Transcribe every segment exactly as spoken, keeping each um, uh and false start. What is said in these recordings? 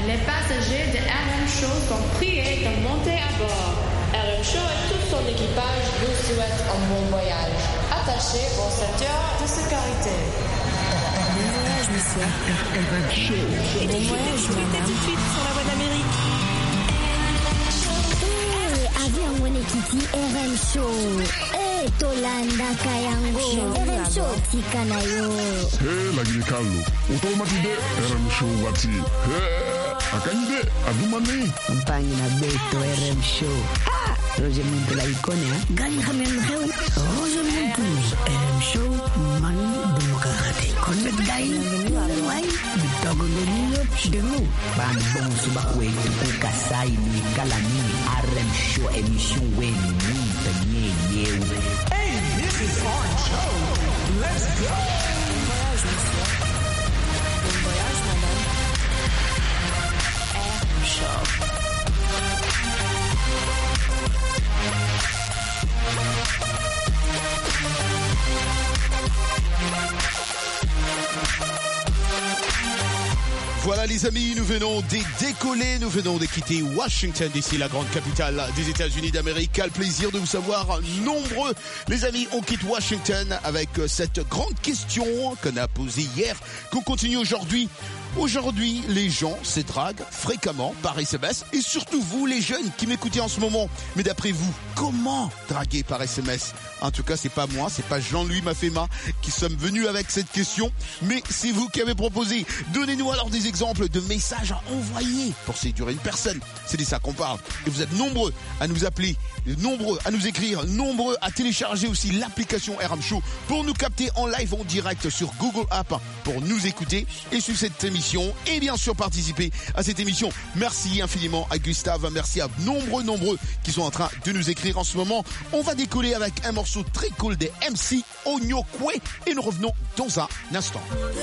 Les passagers de R M Show sont priés de monter à bord. R M Show et tout son équipage vous souhaitent un bon voyage. Attachez vos ceintures de sécurité. Bon voyage, monsieur. R M Show. Bon voyage, madame. Tout de suite sur la voie d'Amérique. Eh, avion Wenekiti R M Show. Eh, Tolanda Kayango. R M Show Tikanayo. Eh, lagi Carlo. Automatide R M Show wati. Eh. Akande, adumani. Compagni na Beto R M Show. Ah, Roger Montula icone, eh? Gani Hamel Heu. Roger Montula R M Show. Man Democrate. Connect Dai. Why? Bitogo Lenino. Demo. Ban bon subakwe. Tuka sai ni kalani. R M Show émission weni. Mwita nye nye. Hey, this is our show. Let's go. Bon voyage, monsieur. Bon voyage, madame. Show. Voilà les amis, nous venons de décoller, nous venons de quitter Washington D C, la grande capitale des États-Unis d'Amérique. Quel plaisir de vous savoir nombreux. Les amis, on quitte Washington avec cette grande question qu'on a posée hier, qu'on continue aujourd'hui. Aujourd'hui, les gens se draguent fréquemment par S M S et surtout vous, les jeunes qui m'écoutez en ce moment. Mais d'après vous, comment draguer par S M S? En tout cas, c'est pas moi, c'est pas Jean-Louis Mafema qui sommes venus avec cette question, mais c'est vous qui avez proposé. Donnez-nous alors des exemples de messages à envoyer pour séduire une personne. C'est de ça qu'on parle. Et vous êtes nombreux à nous appeler, nombreux à nous écrire, nombreux à télécharger aussi l'application R M Show pour nous capter en live, en direct sur Google App pour nous écouter et suivre cette émission et bien sûr participer à cette émission. Merci infiniment à Gustave, merci à nombreux, nombreux qui sont en train de nous écrire en ce moment. On va décoller avec un morceau très cool des M C Onyokwe et nous revenons dans un instant.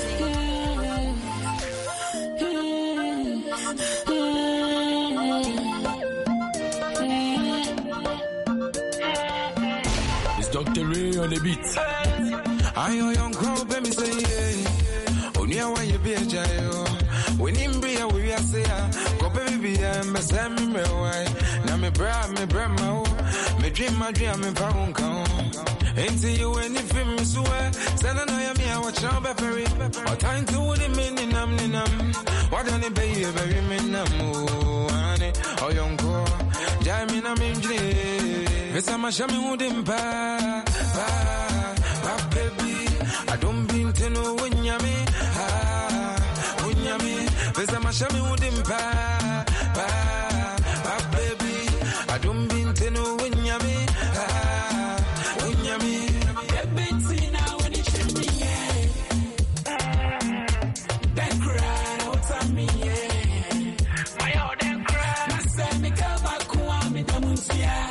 It's Doctor Ray on the beat. I know young girl, baby, say yeah. Only I want you be a jail. When him be a we are say, go baby, I'm a Sammy, me why. Now me bra, me bra, my me dream, my dream, me pound count. Ain't you anything, me swear. Send an eye me, I watch out, baby. What time to the meaning, I'm in them. What on the baby, baby, me namu. Oh, young girl, Jamie, I'm in jail. It's a mashami who didn't buy, buy, buy, baby. I don't mean to know when you're me. Ah, when you're me. There's a mashami who didn't buy, buy, buy, baby. I don't mean to know when you're me. Ah, when you're me. Get busy now when it's in me, yeah. Then cry out on me, yeah. My old then cry. I said me come back, come me the munsia.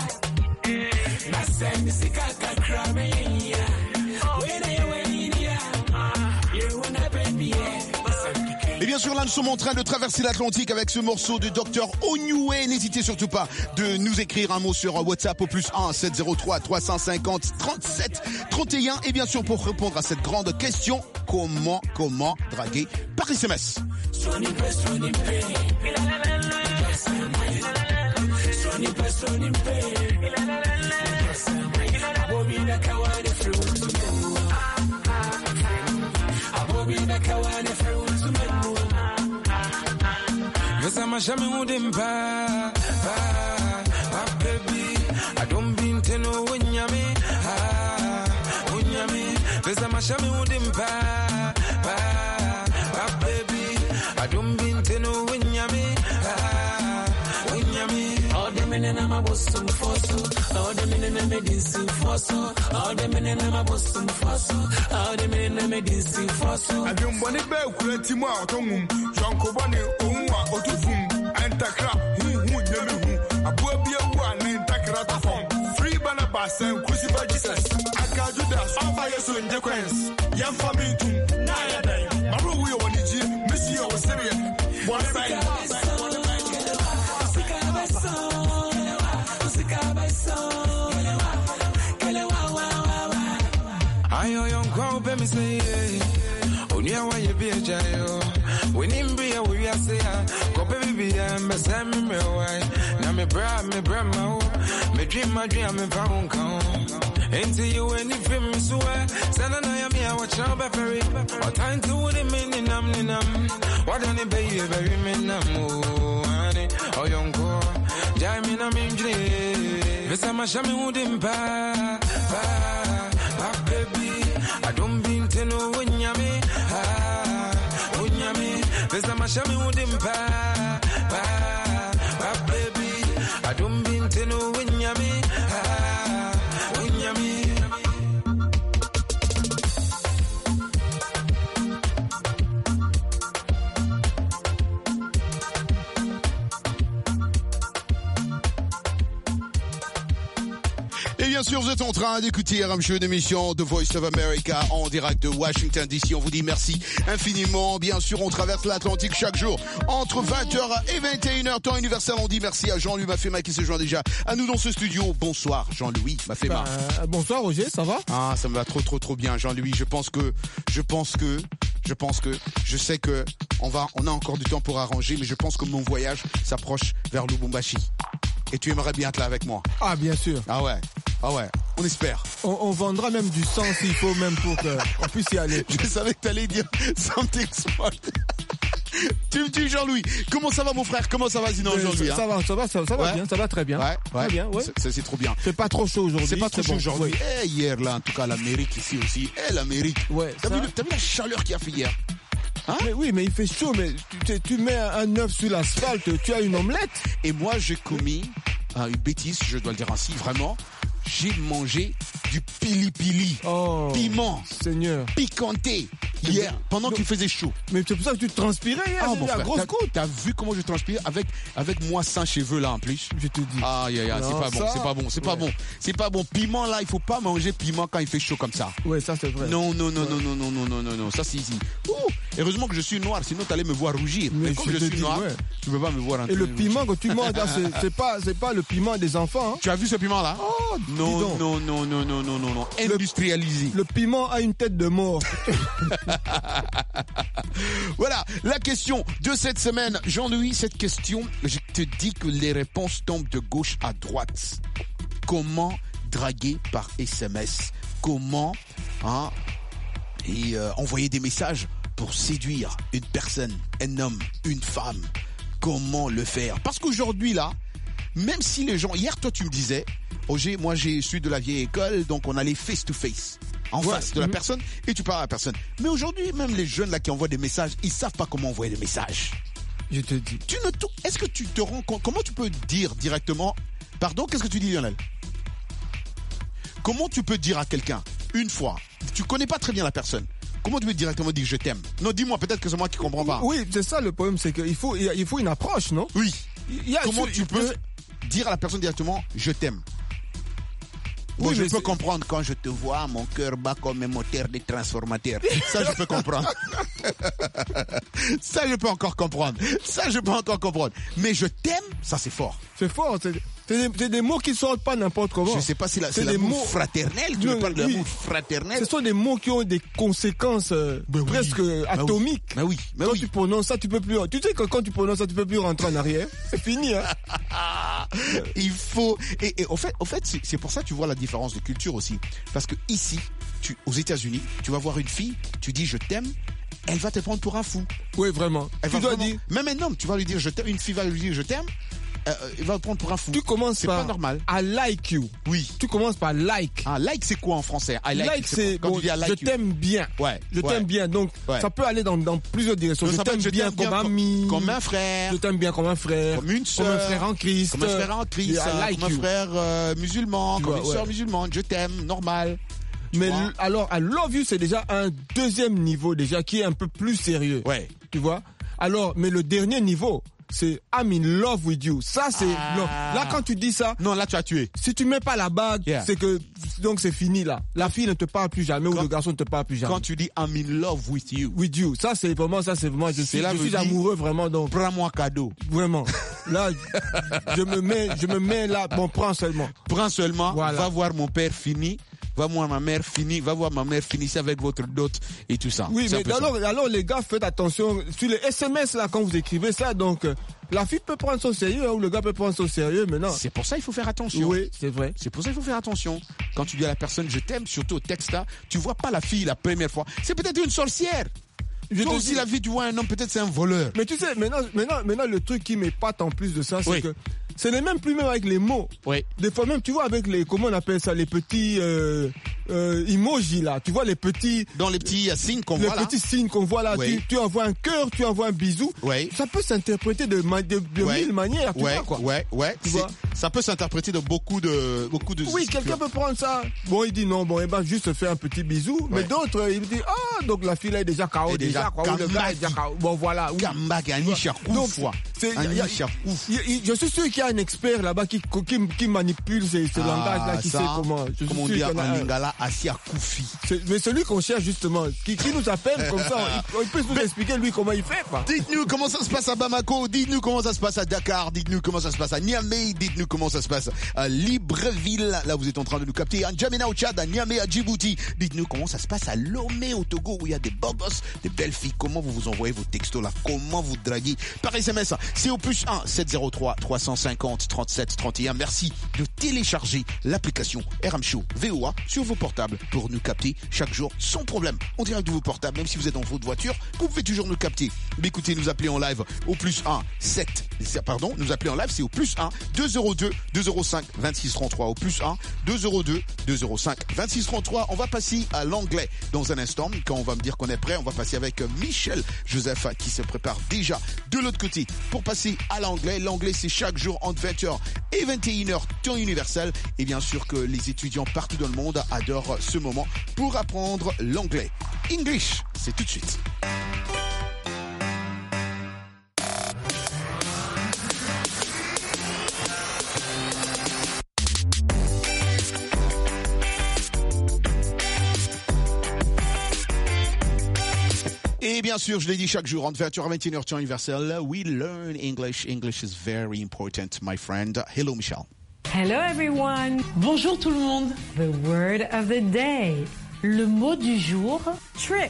I said me sick, I can't cry me, yeah. Et bien sûr, là, nous sommes en train de traverser l'Atlantique avec ce morceau de docteur Onyokwe. N'hésitez surtout pas de nous écrire un mot sur WhatsApp au plus un sept zéro trois trois cent cinquante trente-sept trente et un. Et bien sûr, pour répondre à cette grande question, comment, comment draguer par S M S? Yes, I'm a shammy who didn't buy, buy, buy, baby. I don't mean to know when you're me. Ah, when you're me. Yes, I'm a shammy who didn't buy, buy, buy, baby. I don't mean to know when you're me. Ah, when you're me. All the men in my boss to force so. All the men in my medicine force so. All the men in my boss to force so. All the men in my medicine force so. I don't want to be a creative out on whom Janko Bonnie, Umwa, Otufum, and Takra, who would never who. A boy be a one named Takra form. Free Barnabas and Crucify Jesus. I can't do that. All fire so in the quens. Young family too. Naya day. Maru, we want to miss you, Syrian. One side. I know young girl, baby, say, only I want you be a jail. When him be a we are say, baby, I'm a Sammy Mewai. Now me bra, me bra, ma me dream, my dream, me found count. Ain't you any film, swear. Sana na ya me, I watch out, Berry. What time to would it mean in am, in am? What don't it be, very men, honey, or young girl. Jamie, I'm in dream. This time I show me who them pa, pa, pa, baby. I don't mean to know when you're me, ah, when you're me. This time I show me who them pa, pa, pa, baby. I don't mean to know when you're me, ah, when you're me. Et bien sûr, vous êtes en train d'écouter R M Show, une émission de Voice of America en direct de Washington D C. On vous dit merci infiniment. Bien sûr, on traverse l'Atlantique chaque jour entre vingt heures et vingt et une heures, temps universel. On dit merci à Jean-Louis Mafema qui se joint déjà à nous dans ce studio. Bonsoir Jean-Louis Mafema. Bah, bonsoir Roger, ça va? Ah, ça me va trop trop trop bien Jean-Louis. Je pense que, je pense que, je pense que, je sais que on va, on a encore du temps pour arranger, mais je pense que mon voyage s'approche vers Lubumbashi. Et tu aimerais bien être là avec moi? Ah, bien sûr. Ah ouais, ah ouais, on espère. On, on vendra même du sang s'il faut, même pour qu'on puisse y aller. Je savais que t'allais dire something smart. Tu me dis Jean-Louis, comment ça va mon frère? Comment ça va sinon aujourd'hui? Ça, ça va, ça va, ça, ça va ouais. bien, ça va très bien. Ouais, ouais. Très bien, ouais. C'est, c'est trop bien. C'est pas trop chaud aujourd'hui. C'est pas trop c'est chaud bon, aujourd'hui. Ouais. Eh, hier là, en tout cas l'Amérique ici aussi. Eh, l'Amérique. Ouais. T'as vu, t'as vu la chaleur qu'il y a fait hier? Hein? Mais oui, mais il fait chaud, mais tu, tu mets un œuf sur l'asphalte, tu as une omelette. Et moi, j'ai commis hein, une bêtise, je dois le dire ainsi, vraiment. J'ai mangé du pili-pili, oh, piment, Seigneur, piquanté, hier, pendant qu'il faisait chaud. Mais c'est pour ça que tu transpirais hier, ah, c'est mon la frère, grosse t'as, côte. T'as vu comment je transpire avec, avec moi sans cheveux là en plus? Je te dis. Ah, yeah, yeah, c'est pas bon, c'est pas bon, c'est ouais. pas bon. C'est pas bon. Piment là, il faut pas manger piment quand il fait chaud comme ça. Ouais, ça c'est vrai. Non, non, non, ouais. non, non, non, non, non, non, non, ça c'est ici. Ouh, heureusement que je suis noir, sinon t'allais me voir rougir. Mais, Mais comme je, je suis dis, noir, ouais. tu peux pas me voir un Et le piment que tu manges là, c'est, c'est pas, c'est pas le piment des enfants. Hein. Tu as vu ce piment là? Oh, non, non, non, non, non, non, non, non, industrialisé. Le, le piment a une tête de mort. Voilà, la question de cette semaine. Jean-Louis, cette question, je te dis que les réponses tombent de gauche à droite. Comment draguer par S M S? Comment hein, et euh, envoyer des messages pour séduire une personne, un homme, une femme? Comment le faire? Parce qu'aujourd'hui là, même si les gens... Hier, toi, tu me disais, Roger, moi, j'ai suis de la vieille école, donc on allait face to face, en ouais, face de la mmh. personne, et tu parles à la personne. Mais aujourd'hui, même les jeunes là qui envoient des messages, ils savent pas comment envoyer des messages. Je te dis. Tu ne t- Est-ce que tu te rends compte? Comment tu peux dire directement... Pardon, qu'est-ce que tu dis, Lionel? Comment tu peux dire à quelqu'un, une fois, tu connais pas très bien la personne, comment tu peux directement dire je t'aime? Non, dis-moi, peut-être que c'est moi qui comprends pas. Oui, c'est ça le problème, c'est qu'il faut, il faut une approche, non? Oui. Il y a, comment tu, tu peux... peux... dire à la personne directement je t'aime? Bon, oui, je peux c'est... comprendre quand je te vois, mon cœur bat comme un moteur de transformateur. Ça, je peux comprendre. Ça, je peux encore comprendre. Ça, je peux encore comprendre. Mais je t'aime, ça, c'est fort. C'est fort. C'est, c'est, des, c'est des mots qui sortent pas n'importe comment. Je sais pas si la, c'est, c'est l'amour mots... fraternel. Tu me parles de oui. l'amour fraternel. Ce sont des mots qui ont des conséquences euh, ben oui. presque ben atomiques. Mais oui. Ben quand oui. tu prononces ça, tu peux plus. Tu sais que quand tu prononces ça, tu peux plus rentrer en arrière. C'est fini, hein. Il faut. Et, et au fait, au fait, c'est, c'est pour ça que tu vois la différence de culture aussi. Parce que ici, tu, aux États-Unis, tu vas voir une fille, tu dis je t'aime, elle va te prendre pour un fou. Oui, vraiment. Elle tu va dois vraiment, dire. Même un homme, tu vas lui dire je t'aime, une fille va lui dire je t'aime. Euh, il va te prendre pour un fou. Tu commences c'est par pas normal. I like you. Oui. Tu commences par like. Ah, like c'est quoi en français? I like, like c'est, c'est quand bon, tu dis I like je you. t'aime bien. Ouais. Je ouais. t'aime bien. Donc ouais. ça peut aller dans, dans plusieurs directions. Donc, je, t'aime je bien t'aime comme bien ami. Comme un frère. Je t'aime bien comme un frère. Comme une sœur. Comme un frère en Christ. Comme un frère en Christ. Like comme you. un frère euh, musulman. Tu comme vois, une ouais. sœur musulmane. Je t'aime, normal. Mais l- alors, I love you, c'est déjà un deuxième niveau déjà qui est un peu plus sérieux. Ouais. Tu vois? Alors, mais le dernier niveau, c'est I'm in love with you. Ça, c'est ah. non. Là, quand tu dis ça, non, là, tu as tué. Si tu mets pas la bague, yeah. c'est que donc c'est fini là. La fille ne te parle plus jamais quand, ou le garçon ne te parle plus jamais. Quand tu dis I'm in love with you, with you, ça c'est vraiment ça c'est vraiment je suis, là, je suis amoureux vraiment donc. Prends-moi cadeau. Vraiment. Là, je me mets, je me mets là. Bon, prends seulement. Prends seulement. Voilà. Va voir mon père fini. Va voir ma mère fini, va voir ma mère finissez avec votre dot et tout ça. Oui, c'est mais alors, alors les gars, faites attention sur les S M S là quand vous écrivez ça. Donc, la fille peut prendre ça au sérieux, hein, ou le gars peut prendre ça au sérieux, mais non. C'est pour ça qu'il faut faire attention. Oui, c'est vrai. C'est pour ça qu'il faut faire attention. Quand tu dis à la personne je t'aime, surtout au texte là, tu vois pas la fille la première fois. C'est peut-être une sorcière. Je Toi aussi, dis... la vie, tu vois un homme, peut-être c'est un voleur. Mais tu sais, maintenant, maintenant, maintenant le truc qui m'épate en plus de ça, c'est oui. que ce n'est même plus même avec les mots. Oui. Des fois même, tu vois, avec les, comment on appelle ça, les petits euh, euh, emojis là. Tu vois les petits... Dans les petits signes qu'on voit là. Les petits signes qu'on voit là. Oui. Tu, tu envoies un cœur, tu envoies un bisou. Oui. Ça peut s'interpréter de, de, de ouais. mille manières, tu ouais. vois quoi. Ouais, ouais, tu vois. Ça peut s'interpréter de beaucoup de... Beaucoup de oui, quelqu'un peut prendre ça. Bon, il dit non, bon, il va juste faire un petit bisou. Ouais. Mais d'autres, il dit, ah, donc la fille là est déjà K O déjà, déjà quoi. Ou le gars est déjà K O. Bon, voilà. Oui. Donc, je suis sûr qu'il y a un expert là-bas qui, qui, qui manipule ces, ces ah, langages-là, qui ça, sait comment. Je comme on dit en lingala, Asia Koufi. Mais celui qu'on cherche justement, qui, qui nous appelle comme ça, il, il peut nous expliquer lui comment il fait. Quoi. Dites-nous comment ça se passe à Bamako, dites-nous comment ça se passe à Dakar, dites-nous comment ça se passe à Niamey, dites-nous comment ça se passe à Libreville. Là, vous êtes en train de nous capter. À N'Djamena au Tchad, à Niamey, à Djibouti. Dites-nous comment ça se passe à Lomé au Togo où il y a des beaux gosses, des belles filles. Comment vous vous envoyez vos textos là? Comment vous draguez par S M S? C'est au plus un sept zéro trois trois cent cinquante trente-sept trente et un. Merci de télécharger l'application R M Show V O A sur vos portables pour nous capter chaque jour sans problème. On dirait de vos portables, même si vous êtes dans votre voiture, vous pouvez toujours nous capter. Mais écoutez, nous appeler en live au plus un sept, pardon, nous appeler en live, c'est au plus un deux zéro deux deux zéro cinq vingt-six trente-trois, au plus un deux zéro deux deux zéro cinq vingt-six trente-trois. On va passer à l'anglais dans un instant. Quand on va me dire qu'on est prêt, on va passer avec Michel Joseph qui se prépare déjà de l'autre côté pour passer à l'anglais. L'anglais, c'est chaque jour entre vingt heures et vingt et une heures, temps universel. Et bien sûr que les étudiants partout dans le monde adorent ce moment pour apprendre l'anglais. English, c'est tout de suite. Et bien sûr, je l'ai dit chaque jour, entre vingt heures et vingt et une heures, temps universel, we learn English. English is very important, my friend. Hello, Michelle. Hello, everyone. Bonjour tout le monde. The word of the day. Le mot du jour, trip.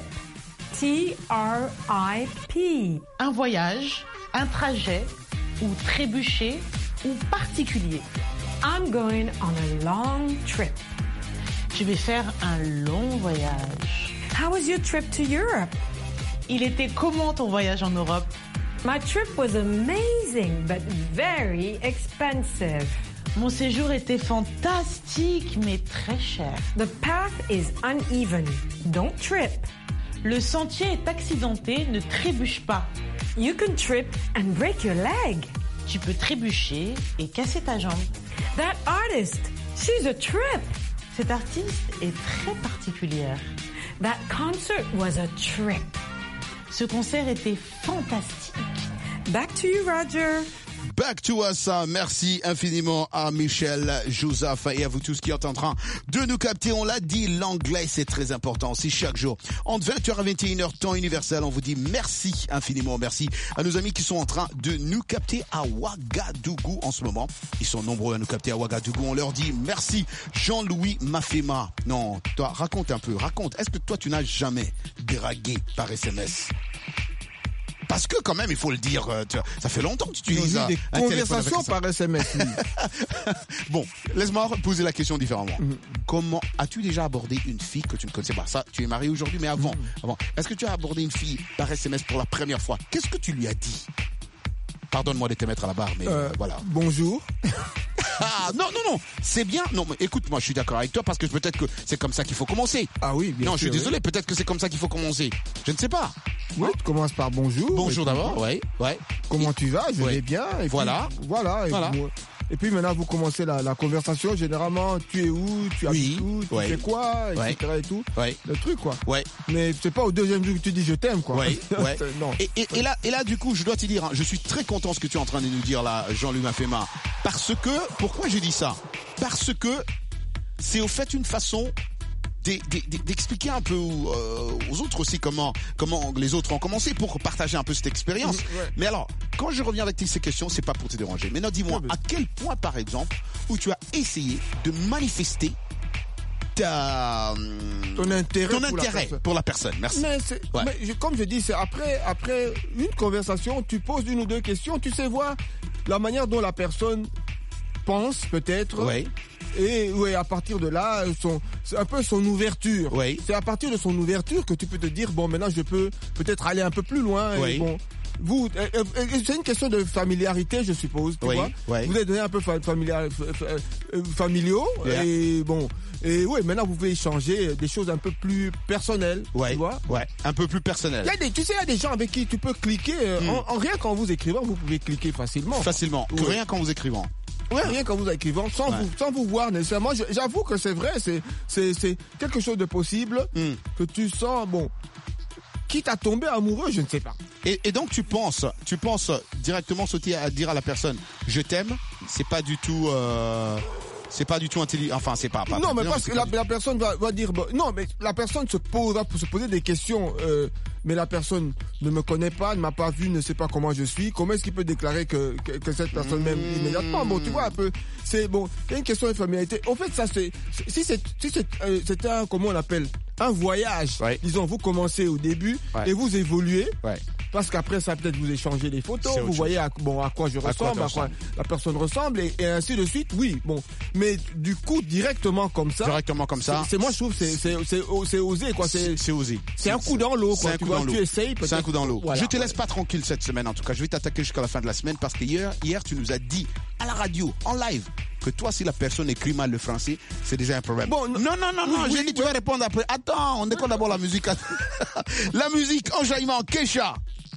T R I P. Un voyage, un trajet, ou trébucher, ou particulier. I'm going on a long trip. Je vais faire un long voyage. How was your trip to Europe? Il était comment ton voyage en Europe? My trip was amazing, but very expensive. Mon séjour était fantastique, mais très cher. The path is uneven. Don't trip. Le sentier est accidenté, ne trébuche pas. You can trip and break your leg. Tu peux trébucher et casser ta jambe. That artist, she's a trip. Cette artiste est très particulière. That concert was a trip. Ce concert était fantastique. Back to you, Roger. Back to us. Merci infiniment à Michel Joseph et à vous tous qui êtes en train de nous capter. On l'a dit, l'anglais c'est très important. C'est chaque jour entre vingt heures et vingt et une heures, temps universel. On vous dit merci infiniment. Merci à nos amis qui sont en train de nous capter à Ouagadougou en ce moment. Ils sont nombreux à nous capter à Ouagadougou. On leur dit merci. Jean-Louis Mafema. Non, toi, raconte un peu. Raconte. Est-ce que toi, tu n'as jamais dragué par S M S? Parce que quand même, il faut le dire, ça fait longtemps que tu utilises un, des un conversations par S M S. Bon, laisse-moi poser la question différemment. Mm-hmm. Comment as-tu déjà abordé une fille que tu ne connaissais pas? Ça, tu es marié aujourd'hui, mais avant, mm-hmm. avant. Est-ce que tu as abordé une fille par S M S pour la première fois? Qu'est-ce que tu lui as dit? Pardonne-moi de te mettre à la barre, mais euh, voilà. Bonjour. Ah, non, non, non, c'est bien. Non, mais écoute, moi, je suis d'accord avec toi parce que peut-être que c'est comme ça qu'il faut commencer. Ah oui, bien Non, sûr, je suis désolé, oui. Peut-être que c'est comme ça qu'il faut commencer. Je ne sais pas. Oui, tu commences par bonjour. Bonjour d'abord, ouais, ouais. Comment et, tu vas? Je ouais. vais bien. Et voilà. Puis, voilà. Et, voilà. Puis, et puis maintenant, vous commencez la, la conversation. Généralement, tu es où? Tu habites où? Tu ouais. fais quoi? Et cetera. Ouais. Et tout. Ouais. Le truc, quoi. Ouais. Mais c'est pas au deuxième jour que tu dis je t'aime, quoi. Ouais. Ouais. Non. Et, et, et là, et là, du coup, je dois te dire, hein, je suis très content ce que tu es en train de nous dire là, Jean-Louis Mafema. Parce que, pourquoi j'ai dit ça? Parce que c'est au fait une façon d'expliquer un peu aux autres aussi comment comment les autres ont commencé pour partager un peu cette expérience. Ouais. Mais alors, quand je reviens avec ces questions, c'est pas pour te déranger. Maintenant, dis-moi, à quel point, par exemple, où tu as essayé de manifester ta ton intérêt, ton pour, intérêt la pour la personne. Merci. Mais, c'est, ouais. mais je, comme je dis, c'est après, après une conversation, tu poses une ou deux questions, tu sais voir la manière dont la personne pense peut-être. Oui. Et ouais, à partir de là, son, c'est un peu son ouverture. Oui. C'est à partir de son ouverture que tu peux te dire, bon, maintenant je peux peut-être aller un peu plus loin. Oui. Et bon, vous, euh, euh, c'est une question de familiarité, je suppose. Tu oui. vois Oui. Vous êtes donné un peu familiar, euh, familiaux. Yeah. Et bon, et ouais, maintenant vous pouvez échanger des choses un peu plus personnelles. Ouais. Tu vois Ouais. Un peu plus personnelles. Il y a des, tu sais, il y a des gens avec qui tu peux cliquer. Euh, mm. en, en rien qu'en vous écrivant, vous pouvez cliquer facilement. Facilement. Oui. Rien qu'en vous écrivant. Ouais, rien qu'en vous écrivant, sans, ouais. vous, sans vous voir nécessairement. J'avoue que c'est vrai, c'est, c'est, c'est quelque chose de possible mm. que tu sens, bon, quitte à tomber amoureux, je ne sais pas. Et, et donc tu penses, tu penses directement sauter à dire à la personne, je t'aime, c'est pas du tout... Euh... C'est pas du tout intelligent. Enfin, c'est pas. pas non, pas mais bien, parce que la, la personne va, va dire. Bon, non, mais la personne se pose, va se poser des questions. Euh, mais la personne ne me connaît pas, ne m'a pas vu, ne sait pas comment je suis. Comment est-ce qu'il peut déclarer que, que, que cette personne m'aime mmh. immédiatement? Bon, tu vois un peu. C'est bon. Il y a une question de familiarité. Au fait, ça c'est. Si c'est, si c'est, euh, c'est un, comment on appelle, un voyage. Ouais. Disons, vous commencez au début ouais. et vous évoluez. Ouais. Parce qu'après ça, peut-être vous échangez des photos, vous voyez à, bon, à quoi je ressemble, à quoi, à quoi la personne ressemble, et, et ainsi de suite. Oui, bon. Mais du coup, directement comme ça. Directement comme ça. C'est, c'est moi, je trouve, c'est, c'est, c'est, c'est osé, quoi. C'est, c'est osé. C'est un coup dans l'eau, quoi. C'est un tu coup vois, dans l'eau. Tu essayes, peut-être. C'est un coup dans l'eau. Voilà, je te laisse ouais. pas tranquille cette semaine, en tout cas. Je vais t'attaquer jusqu'à la fin de la semaine parce que hier, hier, tu nous as dit à la radio, en live, que toi, si la personne écrit mal le français, c'est déjà un problème. Bon, non, non, non, non, oui, j'ai oui, dit, oui. tu vas répondre après. Attends, on écoute d'abord la musique. La musique, enjaillement, Kesha.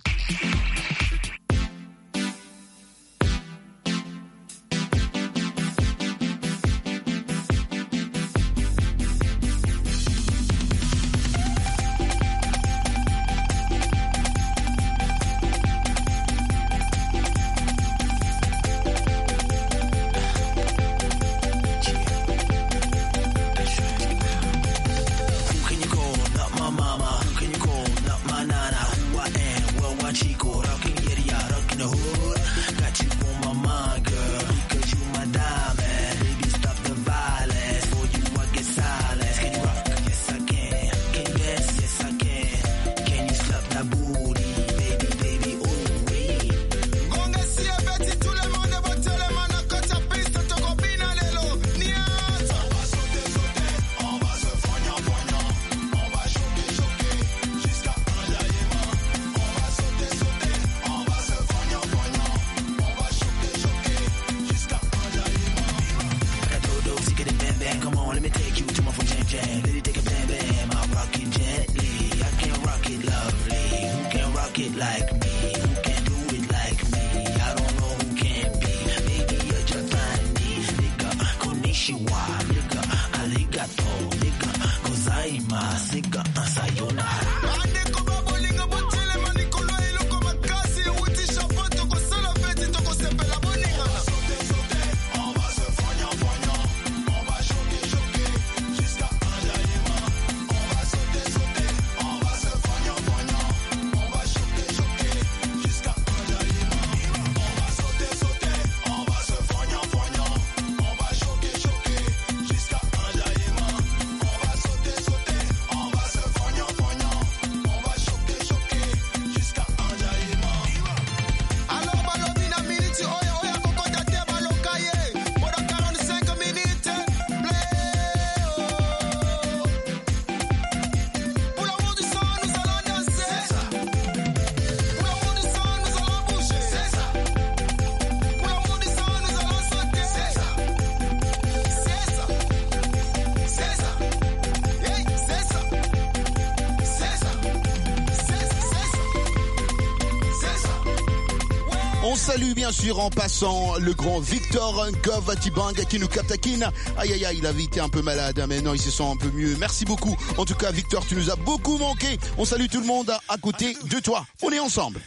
On salue bien sûr en passant le grand Victor Ngovatibang qui nous captaquine. Aïe aïe aïe, il avait été un peu malade, mais non, il se sent un peu mieux. Merci beaucoup. En tout cas, Victor, tu nous as beaucoup manqué. On salue tout le monde à côté de toi. On est ensemble.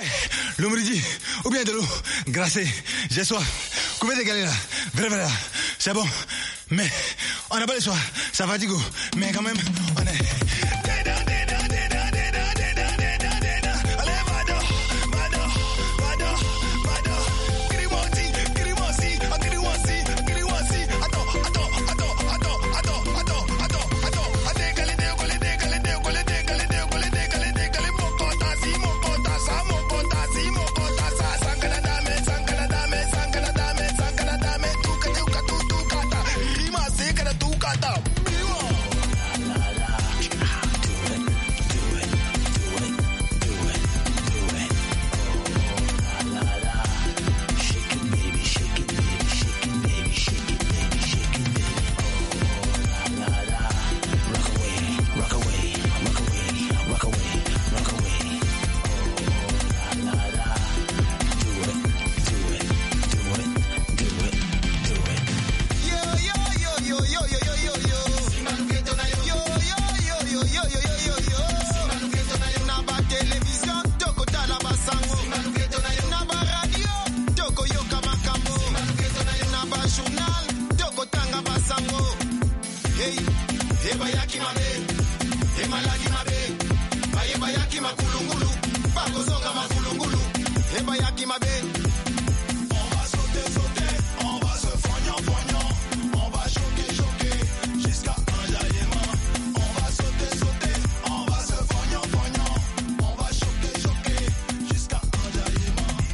Le midi, ou bien de l'eau, grassée, j'ai soif. Combien de galets là? Vrai, vrai, c'est bon. Mais on n'a pas le choix. Ça fatigue. Mais quand même, on est...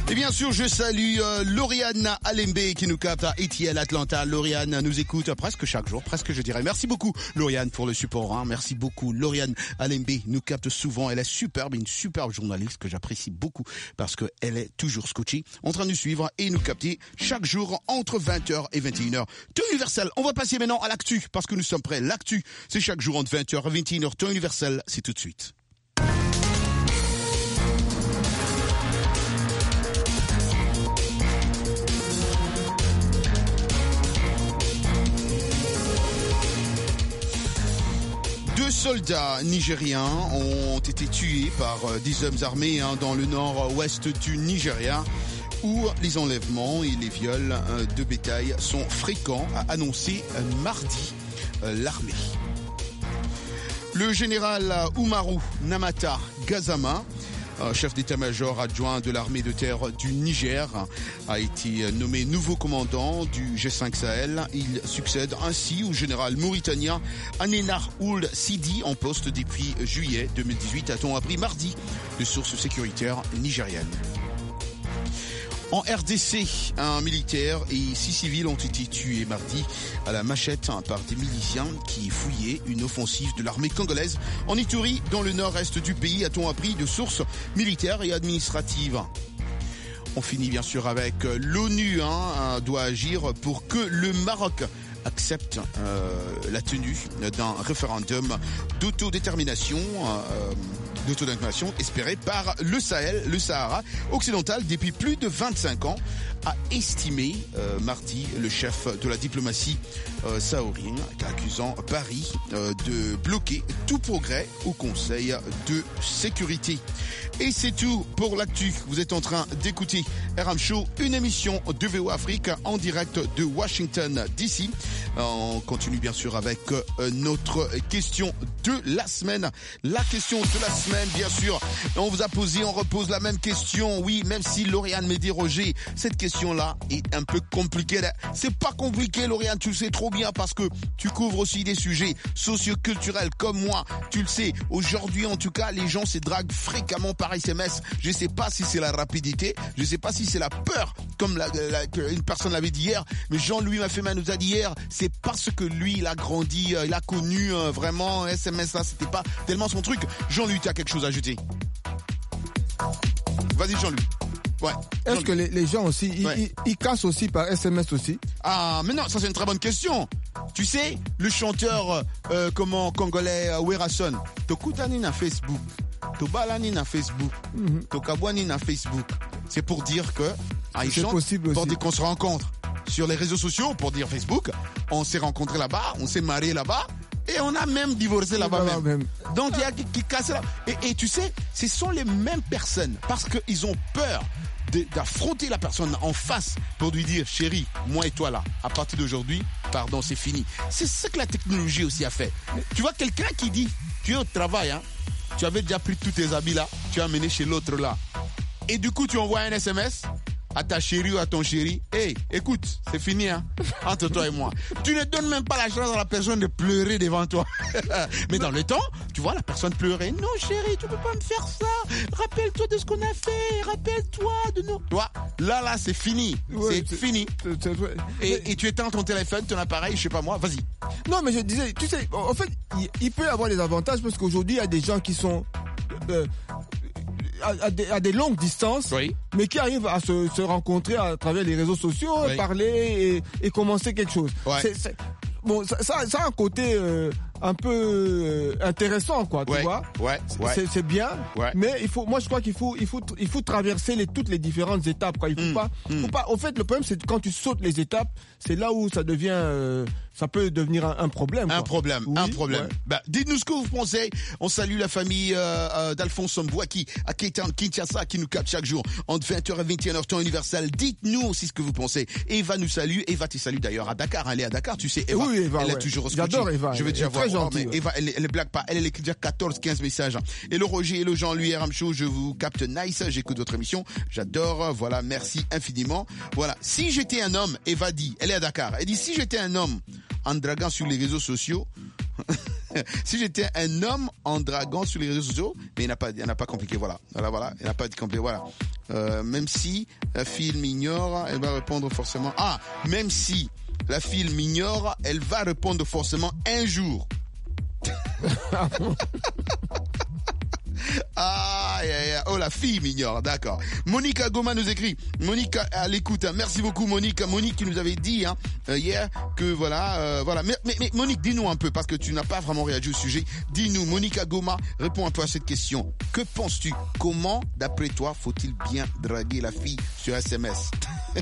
Et bien sûr, je salue euh, Lauriane Alembe qui nous capte à E T L Atlanta. Lauriane nous écoute presque chaque jour, presque je dirais. Merci beaucoup Lauriane pour le support. Hein. Merci beaucoup. Lauriane Alembe nous capte souvent. Elle est superbe, une superbe journaliste que j'apprécie beaucoup parce qu'elle est toujours scotchée, en train de nous suivre et nous capter chaque jour entre vingt heures et vingt et une heures. Temps universel. On va passer maintenant à l'actu parce que nous sommes prêts. L'actu, c'est chaque jour entre vingt heures et vingt et une heures. Temps universel, c'est tout de suite. Deux soldats nigériens ont été tués par des hommes armés hein, dans le nord-ouest du Nigeria, où les enlèvements et les viols de bétail sont fréquents, a annoncé mardi l'armée. Le général Umaru Namata Gazama, chef d'état-major adjoint de l'armée de terre du Niger, a été nommé nouveau commandant du G cinq Sahel. Il succède ainsi au général mauritanien Anena Ould Sidi en poste depuis juillet deux mille dix-huit, a-t-on appris mardi de sources sécuritaires nigériennes. En R D C, un militaire et six civils ont été tués mardi à la machette par des miliciens qui fouillaient une offensive de l'armée congolaise en Ituri, dans le nord-est du pays, a-t-on appris de sources militaires et administratives. On finit bien sûr avec l'ONU, hein, doit agir pour que le Maroc accepte euh, la tenue d'un référendum d'autodétermination euh, d'autodétermination espéré par le Sahel, le Sahara occidental depuis plus de vingt-cinq ans, a estimé euh, mardi le chef de la diplomatie euh, saourienne, accusant Paris euh, de bloquer tout progrès au Conseil de sécurité. Et c'est tout pour l'actu. Vous êtes en train d'écouter R M Show, une émission de V O Afrique en direct de Washington D C. On continue bien sûr avec notre question de la semaine. La question de la semaine, bien sûr. On vous a posé, on repose la même question. Oui, même si Lauriane m'a dérogé, cette question-là est un peu compliquée. C'est pas compliqué, Lauriane, tu le sais trop bien parce que tu couvres aussi des sujets socioculturels comme moi. Tu le sais, aujourd'hui en tout cas, les gens se draguent fréquemment par S M S. Je sais pas si c'est la rapidité, je sais pas si c'est la peur, comme la, la, une personne l'avait dit hier, mais Jean-Louis Maffema nous a dit hier, c'est parce que lui, il a grandi, il a connu euh, vraiment S M S là, c'était pas tellement son truc. Jean-Louis, tu as quelque chose à ajouter? Vas-y Jean-Louis. Ouais. Est-ce que les, les gens aussi, ils, ouais. ils, ils cassent aussi par S M S aussi? Ah, mais non, ça c'est une très bonne question. Tu sais, le chanteur euh, comment congolais euh, Werason, Tokutani na Facebook, Tobalani na Facebook, mm-hmm. Tokabwani na Facebook. C'est pour dire que ah, ils chantent possible pour dire qu'on se rencontre sur les réseaux sociaux, pour dire Facebook. On s'est rencontrés là-bas, on s'est mariés là-bas. Et on a même divorcé là-bas même. même. Donc il y a qui, qui cassent là. Et, et tu sais, ce sont les mêmes personnes parce qu'ils ont peur de, d'affronter la personne en face pour lui dire chérie, moi et toi là, à partir d'aujourd'hui, pardon, c'est fini. C'est ce que la technologie aussi a fait. Tu vois quelqu'un qui dit, tu es au travail, hein, tu avais déjà pris tous tes habits là, tu as amené chez l'autre là. Et du coup, tu envoies un S M S à ta chérie ou à ton chéri. Hey, écoute, c'est fini, hein, entre toi et moi. Tu ne donnes même pas la chance à la personne de pleurer devant toi. Mais dans le temps, tu vois la personne pleurer. Non, chérie, tu peux pas me faire ça. Rappelle-toi de ce qu'on a fait. Rappelle-toi de nous. Toi, là, là, c'est fini. Ouais, c'est, c'est fini. C'est, c'est vrai. Et, et tu éteins ton téléphone, ton appareil, je sais pas moi, vas-y. Non, mais je disais, tu sais, en fait, il, il peut y avoir des avantages parce qu'aujourd'hui, il y a des gens qui sont... Euh, À, à, des, à des longues distances, oui. mais qui arrivent à se, se rencontrer à travers les réseaux sociaux, oui. parler et, et commencer quelque chose. Ouais. C'est, c'est, bon, ça, ça, ça a un côté euh, un peu euh, intéressant, quoi, tu ouais. vois. Ouais. Ouais. C'est, c'est bien, ouais. mais il faut, moi je crois qu'il faut, il faut, il faut traverser les, toutes les différentes étapes, quoi. Il faut mmh. pas, mmh. faut pas. En fait, le problème c'est que quand tu sautes les étapes, c'est là où ça devient. Euh, Ça peut devenir un, un problème. Un quoi. problème, oui, un problème. Ouais. Bah, dites-nous ce que vous pensez. On salue la famille euh, euh, d'Alphonse Mbouaki à Kétan, Kinshasa, qui nous capte chaque jour entre vingt heures et vingt et une heures temps universel. Dites-nous aussi ce que vous pensez. Eva nous salue. Eva te salue d'ailleurs à Dakar. Elle est à Dakar, tu sais. Eva, oui, Eva, elle ouais. est toujours J'adore Eva. Je vais déjà voir. Très gentil, mais ouais. Eva, elle, elle blague pas. Elle, elle écrit déjà quatorze, quinze messages. Et le Roger et le Jean-Louis R M Show, je vous capte nice. J'écoute votre émission. J'adore. Voilà, merci infiniment. Voilà. Si j'étais un homme, Eva dit, elle est à Dakar. Elle dit, si j'étais un homme, en draguant sur les réseaux sociaux. Si j'étais un homme en draguant sur les réseaux sociaux, mais il n'a pas, il n'a pas compliqué, voilà. Voilà, voilà. Il n'a pas dit compliqué, voilà. Euh, même si la fille m'ignore, elle va répondre forcément. Ah, même si la fille m'ignore, elle va répondre forcément un jour. Ah, yeah, yeah. Oh, la fille m'ignore, d'accord. Monica Goma nous écrit. Monique à l'écoute. Merci beaucoup, Monique. Monique qui nous avait dit hein, hier que voilà, euh, voilà. Mais, mais, mais Monique, dis-nous un peu parce que tu n'as pas vraiment réagi au sujet. Dis-nous, Monica Goma, réponds un peu à cette question. Que penses-tu? Comment, d'après toi, faut-il bien draguer la fille sur S M S?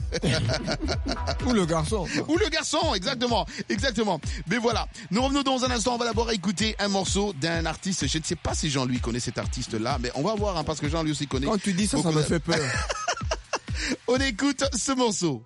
Ou le garçon. Ou le garçon, exactement, exactement. Mais voilà, nous revenons dans un instant. On va d'abord écouter un morceau d'un artiste. Je ne sais pas si Jean-Louis connaît cet artiste-là, mais on va voir hein, parce que Jean-Louis aussi connaît. Quand tu dis ça, ça me fait peur. On écoute ce morceau.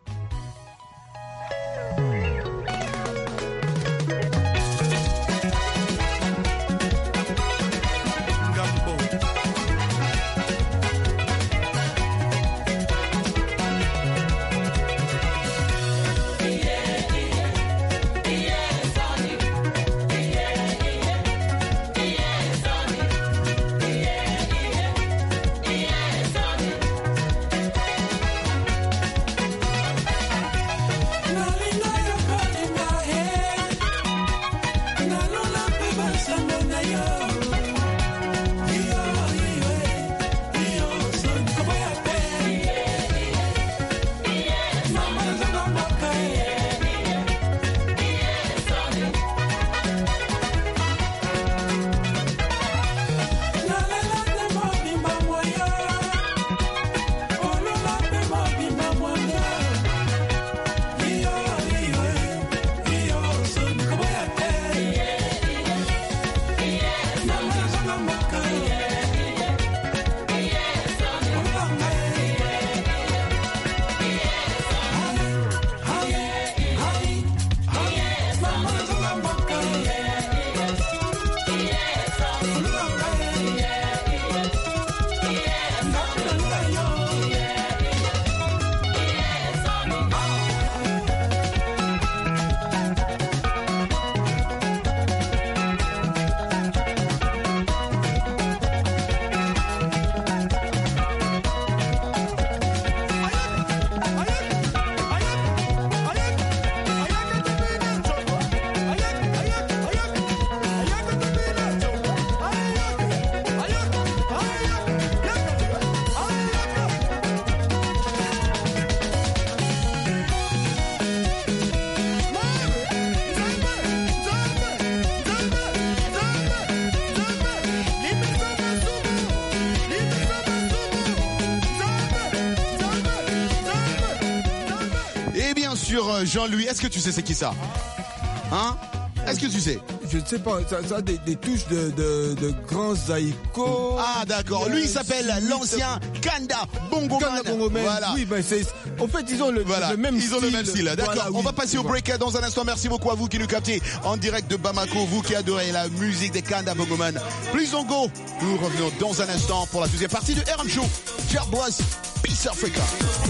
Jean-Louis, est-ce que tu sais c'est qui ça? Hein? Est-ce que tu sais? Je ne sais pas, ça, ça a des, des touches de, de, de grands zaïkos. Ah d'accord, lui il s'appelle l'ancien Kanda Bongo Man. Kanda Bongo Man. Voilà. Oui, ben c'est, en fait ils ont le, voilà. le même ils style. Ils ont le même style, d'accord. Voilà, on oui, va passer au break dans un instant. Merci beaucoup à vous qui nous captez en direct de Bamako, vous qui adorez la musique des Kanda Bongo Man. Please don't go. Nous revenons dans un instant pour la deuxième partie de R M Show. God bless. Peace Africa.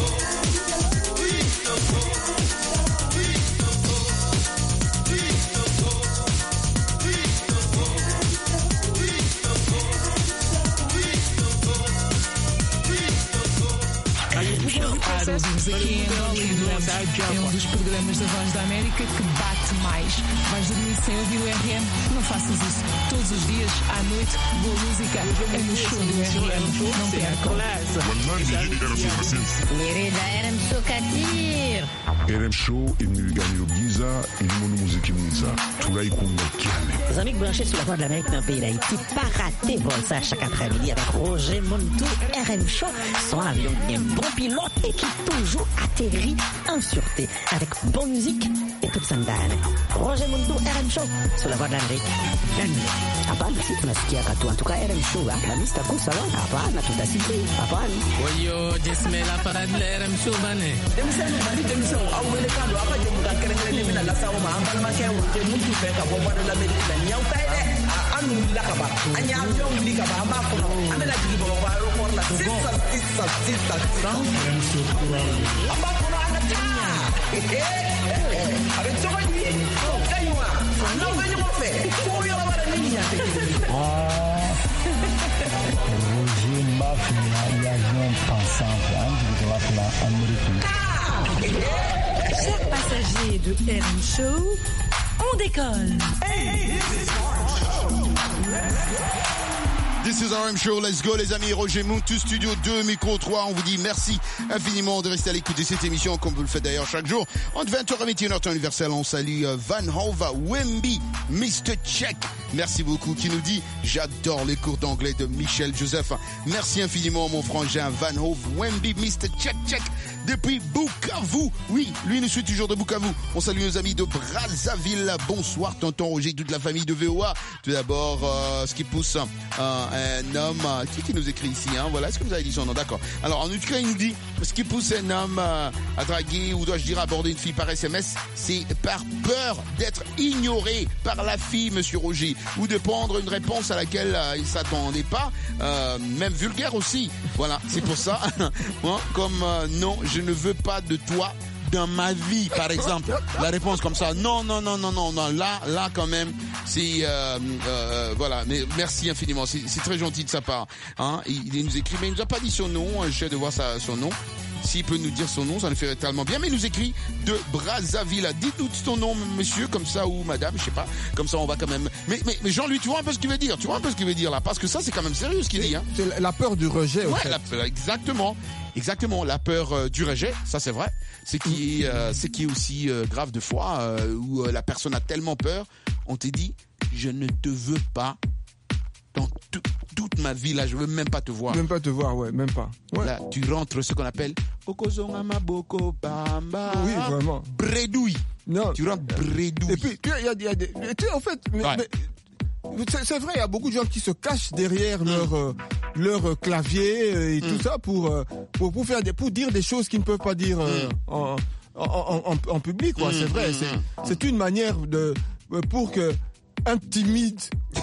Ouvimos aqui em Hollywood. É um dos programas da Voz da América que bate mais. Vais dormir sem ouvir o R M? Não faças isso. Todos os dias, à noite, boa música é no show do R M. Não percam. Querida R M Show Katir. R M Show imnigani Giza ilimonu muziki mwiza tunaikunda kiane. Les amis branchés sur la Voix de l'Amérique dans le pays d'Haïti, pas rater vol ça chaque après-midi avec Roger Montou, R M Show, son avion bien bon pilote et qui toujours atterrit en sûreté avec bonne musique et toute sandane. Roger Montou, R M Show sur la Voix de l'Amérique. Hapana, si tunasikia katu. En tout cas, R M Show, la mista kusa wa. Hapana, tutasikia. Hapana. Oyo, jesmela para de R M Show bane. Demisano, bani demisano. Awele kando apa je muka kerengele mina la sawo ma ambal ma kewu je mutu fe ka bo bada la medina nyaw tay de anu la ka ba anya avion li ka ba amba ko amela digi bo ba ro ko la sisa sisa sisa amba ko na ana ta avec ce qu'on dit kaywa non ba ñu ko fe ko yo la bara ni ya te ah Roger Mafia ya non ensemble, hein, de la Amérique. Chers passagers de R M Show, on décolle. This is R M Show, let's go les amis, Roger Muntu, Studio deux, Micro trois, on vous dit merci infiniment de rester à l'écoute de cette émission, comme vous le faites d'ailleurs chaque jour. Entre vingt heures et vingt et une heures temps universel, on salue Van Hova, Wemby, mister Check, merci beaucoup, qui nous dit « J'adore les cours d'anglais de Michel Joseph ». Merci infiniment mon frangin Van Hove, Wemby, mister Check, Check, depuis Bukavu. Oui, lui nous suit toujours de Bukavu. On salue nos amis de Brazzaville. Bonsoir tonton Roger, toute la famille de V O A. Tout d'abord, euh, ce qui pousse euh, un homme, euh, qui, qui nous écrit ici, hein, voilà, est-ce que vous avez dit son nom? D'accord. Alors en tout cas, il nous dit, ce qui pousse un homme euh, à draguer, ou dois-je dire aborder une fille par S M S, c'est par peur d'être ignoré par la fille, monsieur Roger, ou de prendre une réponse à laquelle euh, il s'attendait pas, euh, même vulgaire aussi. Voilà, c'est pour ça, hein, comme euh, non, je ne veux pas de toi dans ma vie, par exemple. La réponse comme ça, non, non, non, non, non, non, là, là quand même, c'est, euh, euh, voilà, mais merci infiniment, c'est, c'est très gentil de sa part. Hein. Il, il nous écrit, mais il nous a pas dit son nom, j'essaie de voir sa, son nom. S'il peut nous dire son nom, ça nous ferait tellement bien. Mais il nous écrit de Brazzaville. Dites-nous son nom, monsieur, comme ça, ou madame, je sais pas. Comme ça, on va quand même... Mais, mais, mais Jean-Louis, tu vois un peu ce qu'il veut dire. Tu vois un peu ce qu'il veut dire, là. Parce que ça, c'est quand même sérieux, ce qu'il dit. Hein. C'est la peur du rejet, ouais, en fait. La, exactement. Exactement. La peur euh, du rejet, ça, c'est vrai. C'est qui est, euh, c'est qui est aussi euh, grave de fois, euh, où euh, la personne a tellement peur, on te dit, je ne te veux pas dans tout, toute ma vie, là, je veux même pas te voir. Même pas te voir, ouais, même pas. Ouais. Là, tu rentres ce qu'on appelle Okozongama Boko Bamba. Oui, vraiment. Bredouille. Non. Tu rentres bredouille. Et puis, tu sais, il y a, y a des, tu sais, en fait, mais, ouais. mais, c'est, c'est vrai, il y a beaucoup de gens qui se cachent derrière mmh. leur, euh, leur clavier et mmh. tout ça pour, euh, pour, pour faire des, pour dire des choses qu'ils ne peuvent pas dire, euh, mmh. en, en, en, en public, quoi. Mmh. C'est vrai, c'est, c'est une manière de, pour que un timide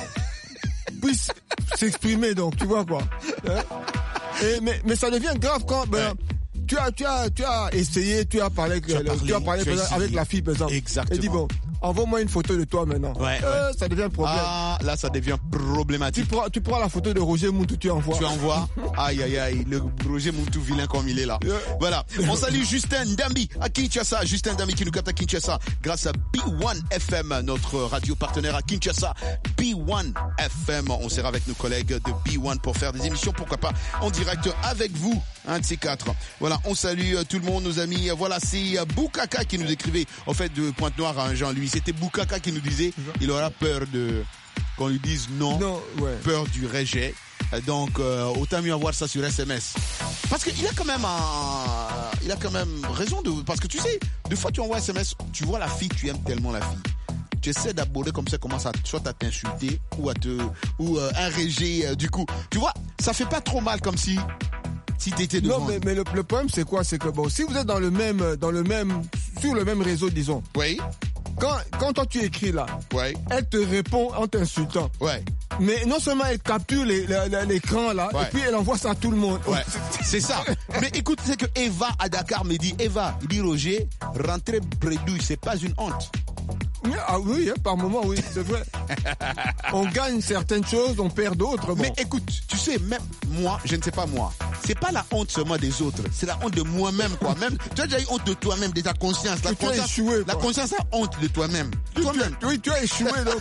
puisse s'exprimer, donc tu vois quoi. Hein? Et, mais, mais ça devient grave quand ben, ouais. tu as tu as tu as essayé, tu as parlé, tu as parlé, tu as parlé tu as avec la fille par exemple. Exactement. Et dis bon, envoie-moi une photo de toi maintenant. Ouais, euh, ouais. Ça devient un problème. Ah, là, ça devient problématique. Tu prends, tu prends la photo de Roger Muntu, tu envoies. Tu envoies. Aïe, aïe, aïe. Le Roger Muntu vilain comme il est là. Yeah. Voilà. On salue Justin Dambi à Kinshasa. Justin Dambi qui nous capte à Kinshasa grâce à B un F M, notre radio partenaire à Kinshasa. B un F M. On sera avec nos collègues de B un pour faire des émissions, pourquoi pas, en direct avec vous. Un de ces quatre. Voilà. On salue tout le monde, nos amis. Voilà. C'est Boukaka qui nous écrivait, en fait, de Pointe-Noire à Jean-Louis. C'était Boukaka qui nous disait, il aura peur de, qu'on lui dise non, non ouais. peur du rejet. Donc, euh, autant mieux avoir ça sur S M S. Parce qu'il a quand même un, il a quand même raison de, parce que tu sais, des fois tu envoies S M S, tu vois la fille, tu aimes tellement la fille. Tu essaies d'aborder comme ça, commence à, soit à t'insulter, ou à te, ou, euh, un rejet, euh, du coup. Tu vois, ça fait pas trop mal comme si, si t'étais devant. Non, mais, mais le, le problème c'est quoi? C'est que bon, si vous êtes dans le même, dans le même, sur le même réseau, disons. Oui. Quand, quand toi tu écris là, ouais. elle te répond en t'insultant. Ouais. Mais non seulement elle capture les, les, l'écran là, ouais. et puis elle envoie ça à tout le monde. Ouais. C'est ça. Mais écoute, c'est que Eva à Dakar me dit, Eva, il dit Roger, rentrer bredouille, c'est pas une honte. Ah oui, hein, par moment, oui, c'est vrai. On gagne certaines choses, on perd d'autres. Bon. Mais écoute, tu sais, même moi, je ne sais pas moi, c'est pas la honte seulement des autres, c'est la honte de moi-même, quoi. Même, tu as déjà eu honte de toi-même, de ta conscience. La tu conscience, as échoué, la conscience a honte de toi-même. Tu, Toi-même. Tu, oui, tu as échoué, donc.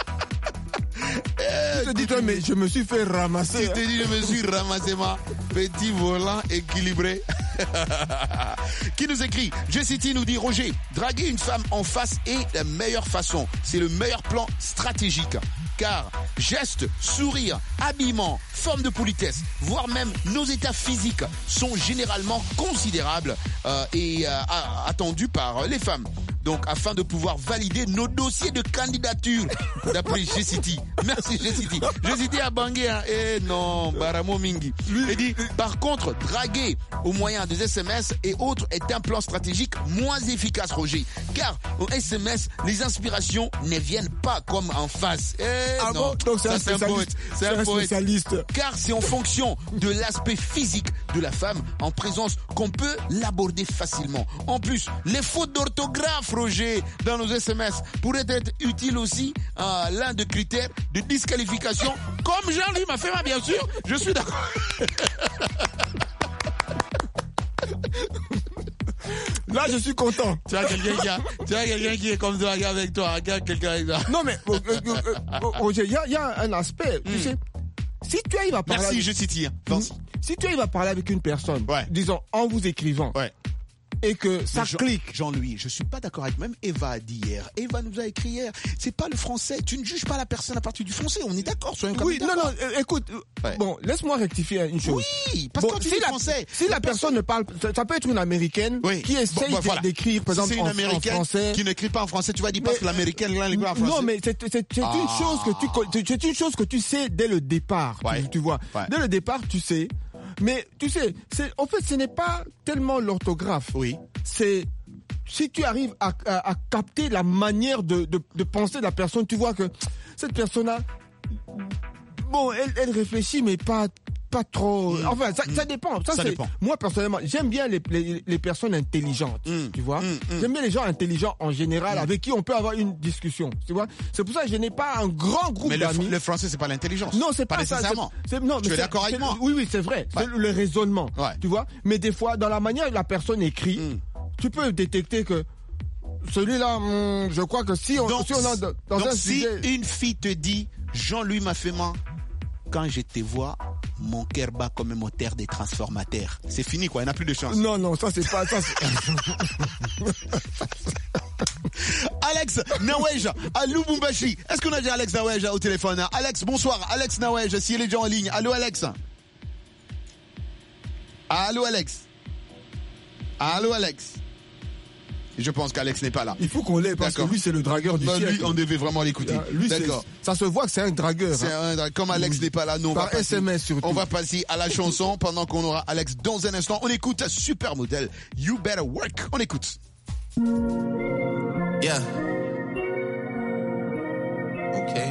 Euh, tu te dis, toi, mais je me suis fait ramasser. Tu te dis, je me suis ramassé ma petit volant équilibré. Qui nous écrit, J-City nous dit, Roger, draguer une femme en face est la meilleure façon. C'est le meilleur plan stratégique. Car gestes, sourires, habillement, forme de politesse, voire même nos états physiques sont généralement considérables euh, et euh, attendus par les femmes. Donc, afin de pouvoir valider nos dossiers de candidature, d'après G-City. Merci G-City. G-City a bangé, hein. Eh non, Baramo Mingi. Il dit, par contre, draguer au moyen des S M S et autres est un plan stratégique moins efficace, Roger. Car au S M S, les inspirations ne viennent pas comme en face. Eh ah non, bon, donc c'est un, c'est un poète. C'est un, un spécialiste. Car c'est en fonction de l'aspect physique de la femme en présence qu'on peut l'aborder facilement. En plus, les fautes d'orthographe, Roger, dans nos S M S pourraient être utiles aussi à l'un des critères de disqualification. Comme Jean-Louis m'a fait mal, bien sûr, je suis d'accord. Là, je suis content. Tu as quelqu'un qui, a, tu as quelqu'un qui est comme toi, avec toi, regarde quelqu'un avec toi. Non, mais, euh, euh, euh, Roger, il y a, y a un aspect, tu sais. Si tu arrives à parler. Merci, avec... je titille. Merci. Si tu arrives à parler avec une personne, ouais. disons, en vous écrivant. Ouais. Et que ça Jean, clique. Jean-Louis, je suis pas d'accord avec même Eva a dit hier. Eva nous a écrit hier. C'est pas le français. Tu ne juges pas la personne à partir du français. On est d'accord. Soyons comme Oui, non, non. Euh, écoute, ouais. bon, laisse-moi rectifier une chose. Oui, parce bon, que quand tu si dis la, français, si la personne ne parle, ça, ça peut être une américaine oui. qui essaye bon, bah, voilà. d'écrire, par exemple, si c'est une en, américaine en français, qui n'écrit pas en français. Tu vas dire parce que l'américaine là, elle écrit en français. Non, mais c'est, c'est, c'est ah. une chose que tu, c'est une chose que tu sais dès le départ. Ouais. Tu, tu vois, ouais. dès le départ, tu sais. Mais tu sais, c'est, en fait, ce n'est pas tellement l'orthographe. Oui. C'est si tu arrives à, à, à capter la manière de, de, de penser de la personne, tu vois que cette personne-là, bon, elle, elle réfléchit, mais pas, pas trop. Mmh. Enfin, ça, mmh. ça dépend. Ça, ça c'est, dépend. Moi, personnellement, j'aime bien les, les, les personnes intelligentes, mmh. tu vois. Mmh. J'aime bien les gens intelligents en général, mmh. avec qui on peut avoir une discussion, tu vois. C'est pour ça que je n'ai pas un grand groupe mais d'amis. Mais le, le français, c'est pas l'intelligence. Non, c'est pas, pas ça. nécessairement. C'est, c'est, non, tu es d'accord avec moi? Oui, oui, c'est vrai. Ouais. C'est le raisonnement, ouais. tu vois. Mais des fois, dans la manière dont la personne écrit, mmh. tu peux détecter que celui-là, hum, je crois que si on, donc, si on a dans donc un si sujet... une fille te dit Jean-Louis Mafema, quand je te vois, mon cœur bat comme un moteur des transformateurs. C'est fini quoi, il n'y a plus de chance. Non, non, ça c'est pas ça. Alex Nawej à Lubumbashi. Est-ce qu'on a déjà Alex Nawej au téléphone? Alex, bonsoir. Alex Nawej, si les gens en ligne. Allô Alex. Allô Alex. Allô Alex. Je pense qu'Alex n'est pas là. Il faut qu'on l'ait parce D'accord. que lui c'est le dragueur du bah, siècle. Lui, on devait vraiment l'écouter. Ah, lui, D'accord. Ça se voit que c'est un dragueur. C'est hein. un, comme Alex oui. n'est pas là, nous on Par va, S M S passer, surtout. on va passer à la chanson pendant qu'on aura Alex dans un instant. On écoute Supermodel, You Better Work. On écoute. Yeah. Okay.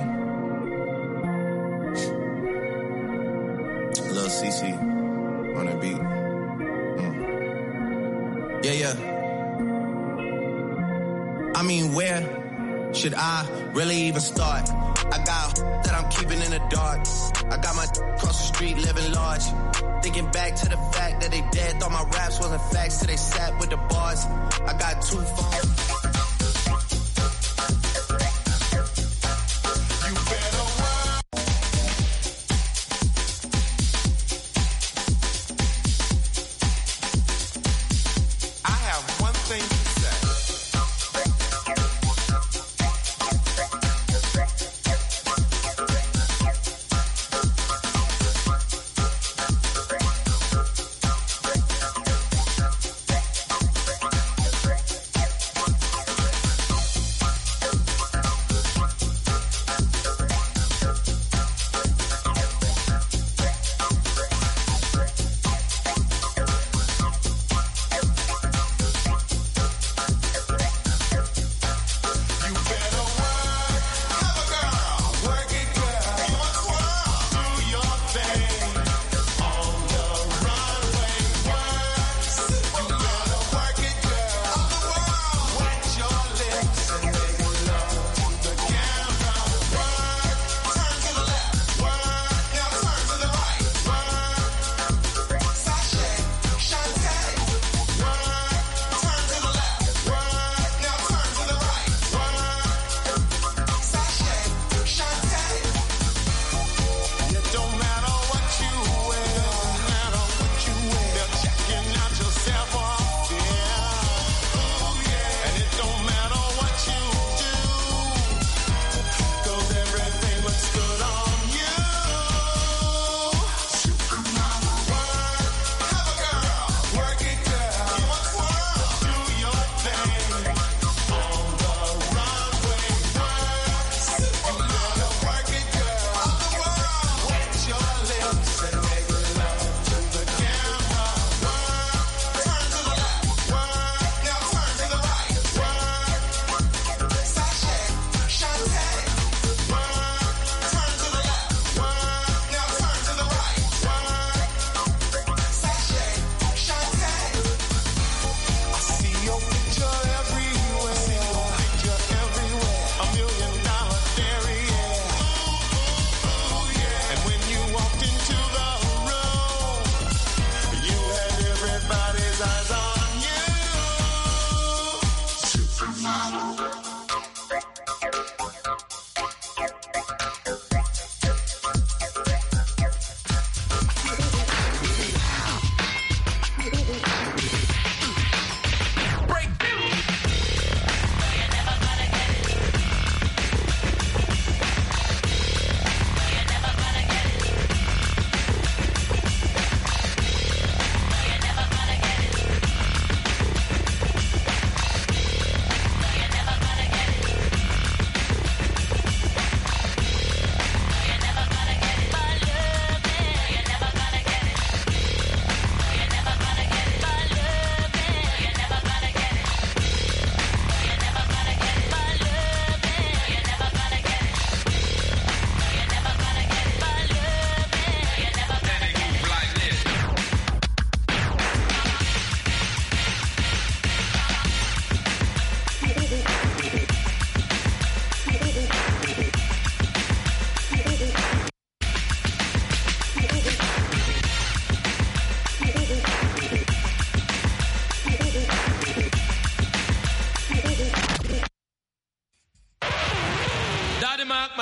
Lil C C on the beat. Mm. Yeah, yeah. I mean, where should I really even start? I got that I'm keeping in the dark. I got my across the street living large. Thinking back to the fact that they dead, thought my raps wasn't facts till they sat with the bars. I got two phones.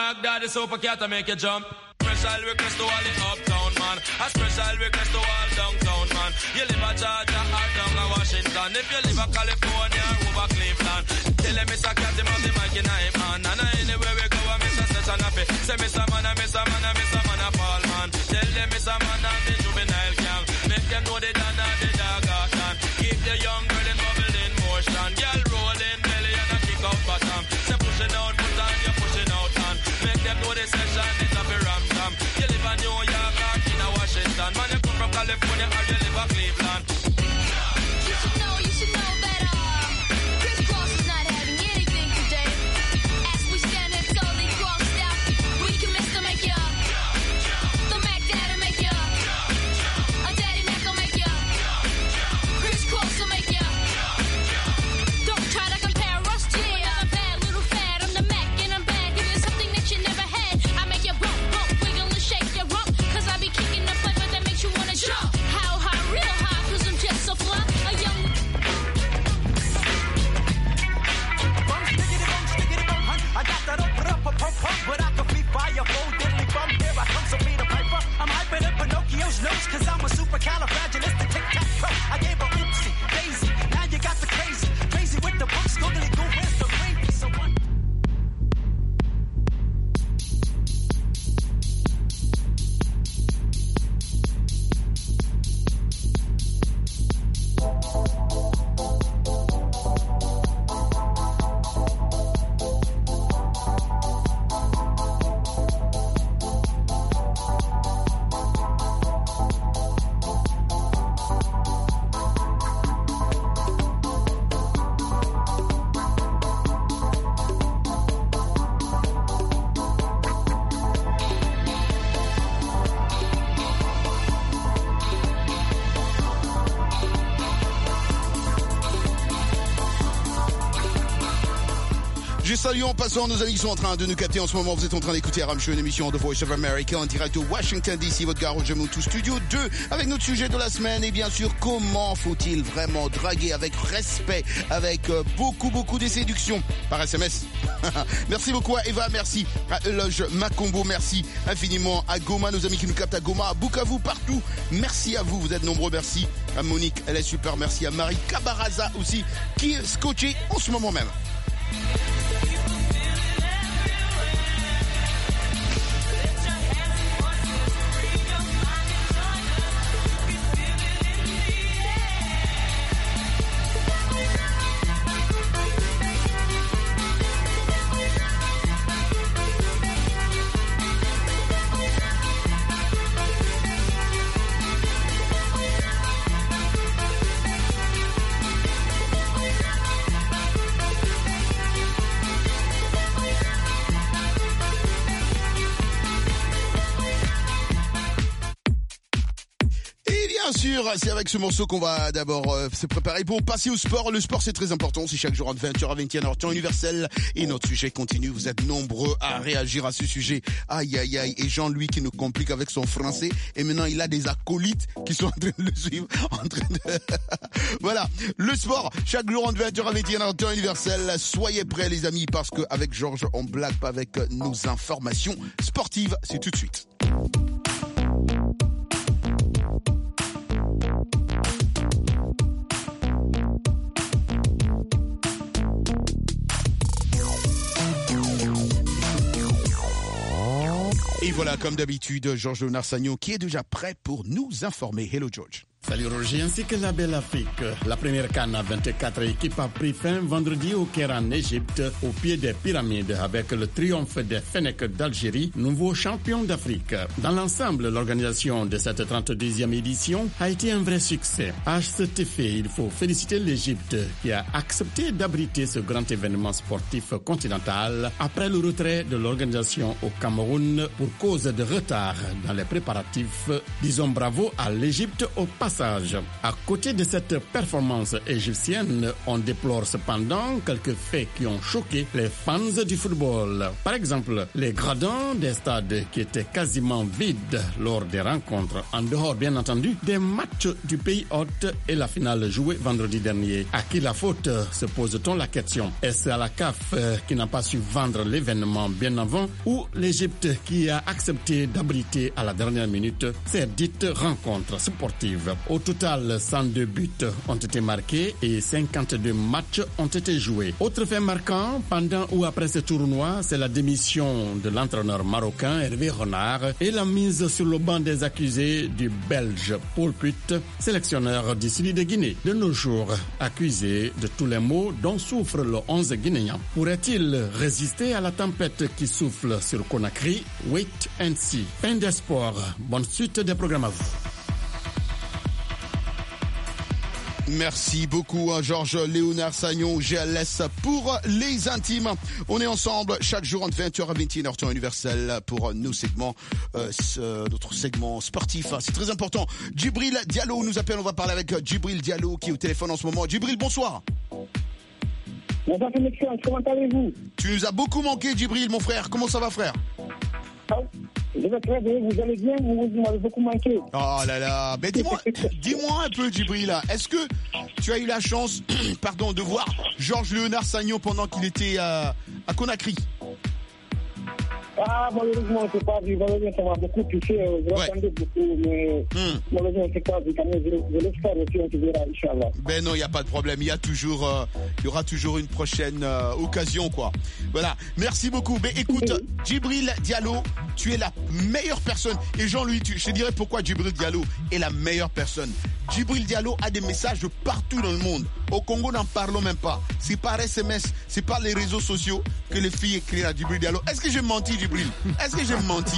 Mac Daddy Super Cat to make you jump. Special request to all the uptown man. A special request to all downtown man. You live at Georgia or down in Washington. If you live at California or over Cleveland, tell them Mister Cat him have the mic in him hand. And anywhere we go, I miss a set and a fit. Say Mister Man, I miss a man, I miss a man, a fall man. Tell them Mister Man and the juvenile gang. Make them know the dan and the dog out dan. Keep the young girl in bubble in motion. Girl rolling belly and a kick out bottom. Say pushing out, put on, you're pushing out hand. Make them know the session is a be ram jam. You live in New York or in Washington. Man, you come from California or you live in Cleveland. You should know, you should know that uh, Chris Cross is not having anything today. As we stand and slowly crossed out, we commence to make ya. The Mac Daddy make ya. A Daddy Mac will make ya. Chris Cross will make ya. Don't try to compare us to yeah. I'm a bad little fad. I'm the Mac and I'm bad. Give you something that you never had. I make you bump, bump, wiggle and shake your rump. Cause I be kicking the flavor that makes you wanna jump. How high, real high, cause I'm just so fly. A young I got that up, up, up, up, up, but I can be fire, full diddly bum. Here I come, so be the piper. I'm hyping up Pinocchio's nose, cause I'm a supercalifragilistic tic-tac-toe. I gave her oopsie, daisy, now you got the crazy. Crazy with the books, googly goo, where's the baby? So what? Salut en passant nos amis qui sont en train de nous capter en ce moment. Vous êtes en train d'écouter R M Show, une émission de Voice of America en direct de Washington D C. Votre gars Roger Moutou Studio deux avec notre sujet de la semaine. Et bien sûr, comment faut-il vraiment draguer avec respect, avec euh, beaucoup beaucoup de séduction par S M S. Merci beaucoup à Eva, merci à Eloge Macombo, merci infiniment à Goma, nos amis qui nous captent à Goma, à Bukavu, partout. Merci à vous, vous êtes nombreux, merci à Monique, elle est super, merci à Marie Cabaraza aussi qui est scotchée en ce moment même. C'est avec ce morceau qu'on va d'abord euh, se préparer pour passer au sport. Le sport, c'est très important. C'est chaque jour entre vingt heures à vingt et une heures, temps universel. Et notre sujet continue. Vous êtes nombreux à réagir à ce sujet. Aïe, aïe, aïe. Et Jean-Louis qui nous complique avec son français. Et maintenant, il a des acolytes qui sont en train de le suivre. En train de... Voilà. Le sport, chaque jour entre vingt heures à vingt et une heures, temps universel. Soyez prêts, les amis, parce qu'avec Georges, on blague pas avec nos informations sportives. C'est tout de suite. Et voilà, comme d'habitude, Georges Narsagno qui est déjà prêt pour nous informer. Hello George. Salut Roger, ainsi que la belle Afrique. La première CAN à vingt-quatre équipes a pris fin vendredi au Caire en Égypte, au pied des pyramides, avec le triomphe des Fennecs d'Algérie, nouveau champion d'Afrique. Dans l'ensemble, l'organisation de cette trente-deuxième édition a été un vrai succès. À cet effet, il faut féliciter l'Égypte qui a accepté d'abriter ce grand événement sportif continental après le retrait de l'organisation au Cameroun pour cause de retard dans les préparatifs. Disons bravo à l'Égypte au passage. massage. À côté de cette performance égyptienne, on déplore cependant quelques faits qui ont choqué les fans du football. Par exemple, les gradins des stades qui étaient quasiment vides lors des rencontres, en dehors bien entendu des matchs du pays hôte et la finale jouée vendredi dernier. À qui la faute, se pose-t-on la question? Est-ce à la C A F qui n'a pas su vendre l'événement bien avant ou l'Égypte qui a accepté d'abriter à la dernière minute ces dites rencontres sportives? Au total, cent deux buts ont été marqués et cinquante-deux matchs ont été joués. Autre fait marquant, pendant ou après ce tournoi, c'est la démission de l'entraîneur marocain Hervé Renard et la mise sur le banc des accusés du Belge Paul Putt, sélectionneur du Sud de Guinée. De nos jours, accusé de tous les maux dont souffre le onze guinéen. Pourrait-il résister à la tempête qui souffle sur Conakry? Wait and see. Fin des sports. Bonne suite des programmes à vous. Merci beaucoup à Georges Léonard Sagnon, G L S pour les intimes. On est ensemble chaque jour entre vingt heures à vingt et une heures temps universel pour nos segments, euh, ce, notre segment sportif. C'est très important. Djibril Diallo nous appelle. On va parler avec Djibril Diallo qui est au téléphone en ce moment. Djibril, bonsoir. Bonsoir, comment allez-vous? Tu nous as beaucoup manqué, Djibril, mon frère. Comment ça va, frère? Je vais très bien, vous allez bien, vous, vous m'avez beaucoup manqué. Oh là là, mais dis-moi, dis-moi un peu, Djibril, est-ce que tu as eu la chance, pardon, de voir Georges Léonard Sagnon pendant qu'il était à, à Conakry? Ah, malheureusement, je ne sais pas vu. Malheureusement, ça m'a beaucoup touché. Je l'attendais beaucoup, mais mm. malheureusement, je ne sais pas vu. Quand même, je, je l'espère aussi, on te verra, Inch'Allah. Ben non, il n'y a pas de problème. Il y a toujours, euh, il y aura toujours une prochaine euh, occasion, quoi. Voilà. Merci beaucoup. Mais écoute, Djibril Diallo, tu es la meilleure personne. Et Jean-Louis, tu, je te dirais pourquoi Djibril Diallo est la meilleure personne. Djibril Diallo a des messages de partout dans le monde. Au Congo, n'en parlons même pas. C'est par S M S, c'est par les réseaux sociaux que les filles écrivent à Djibril Diallo. Est-ce que j'ai menti, Djibril? Est-ce que j'ai menti?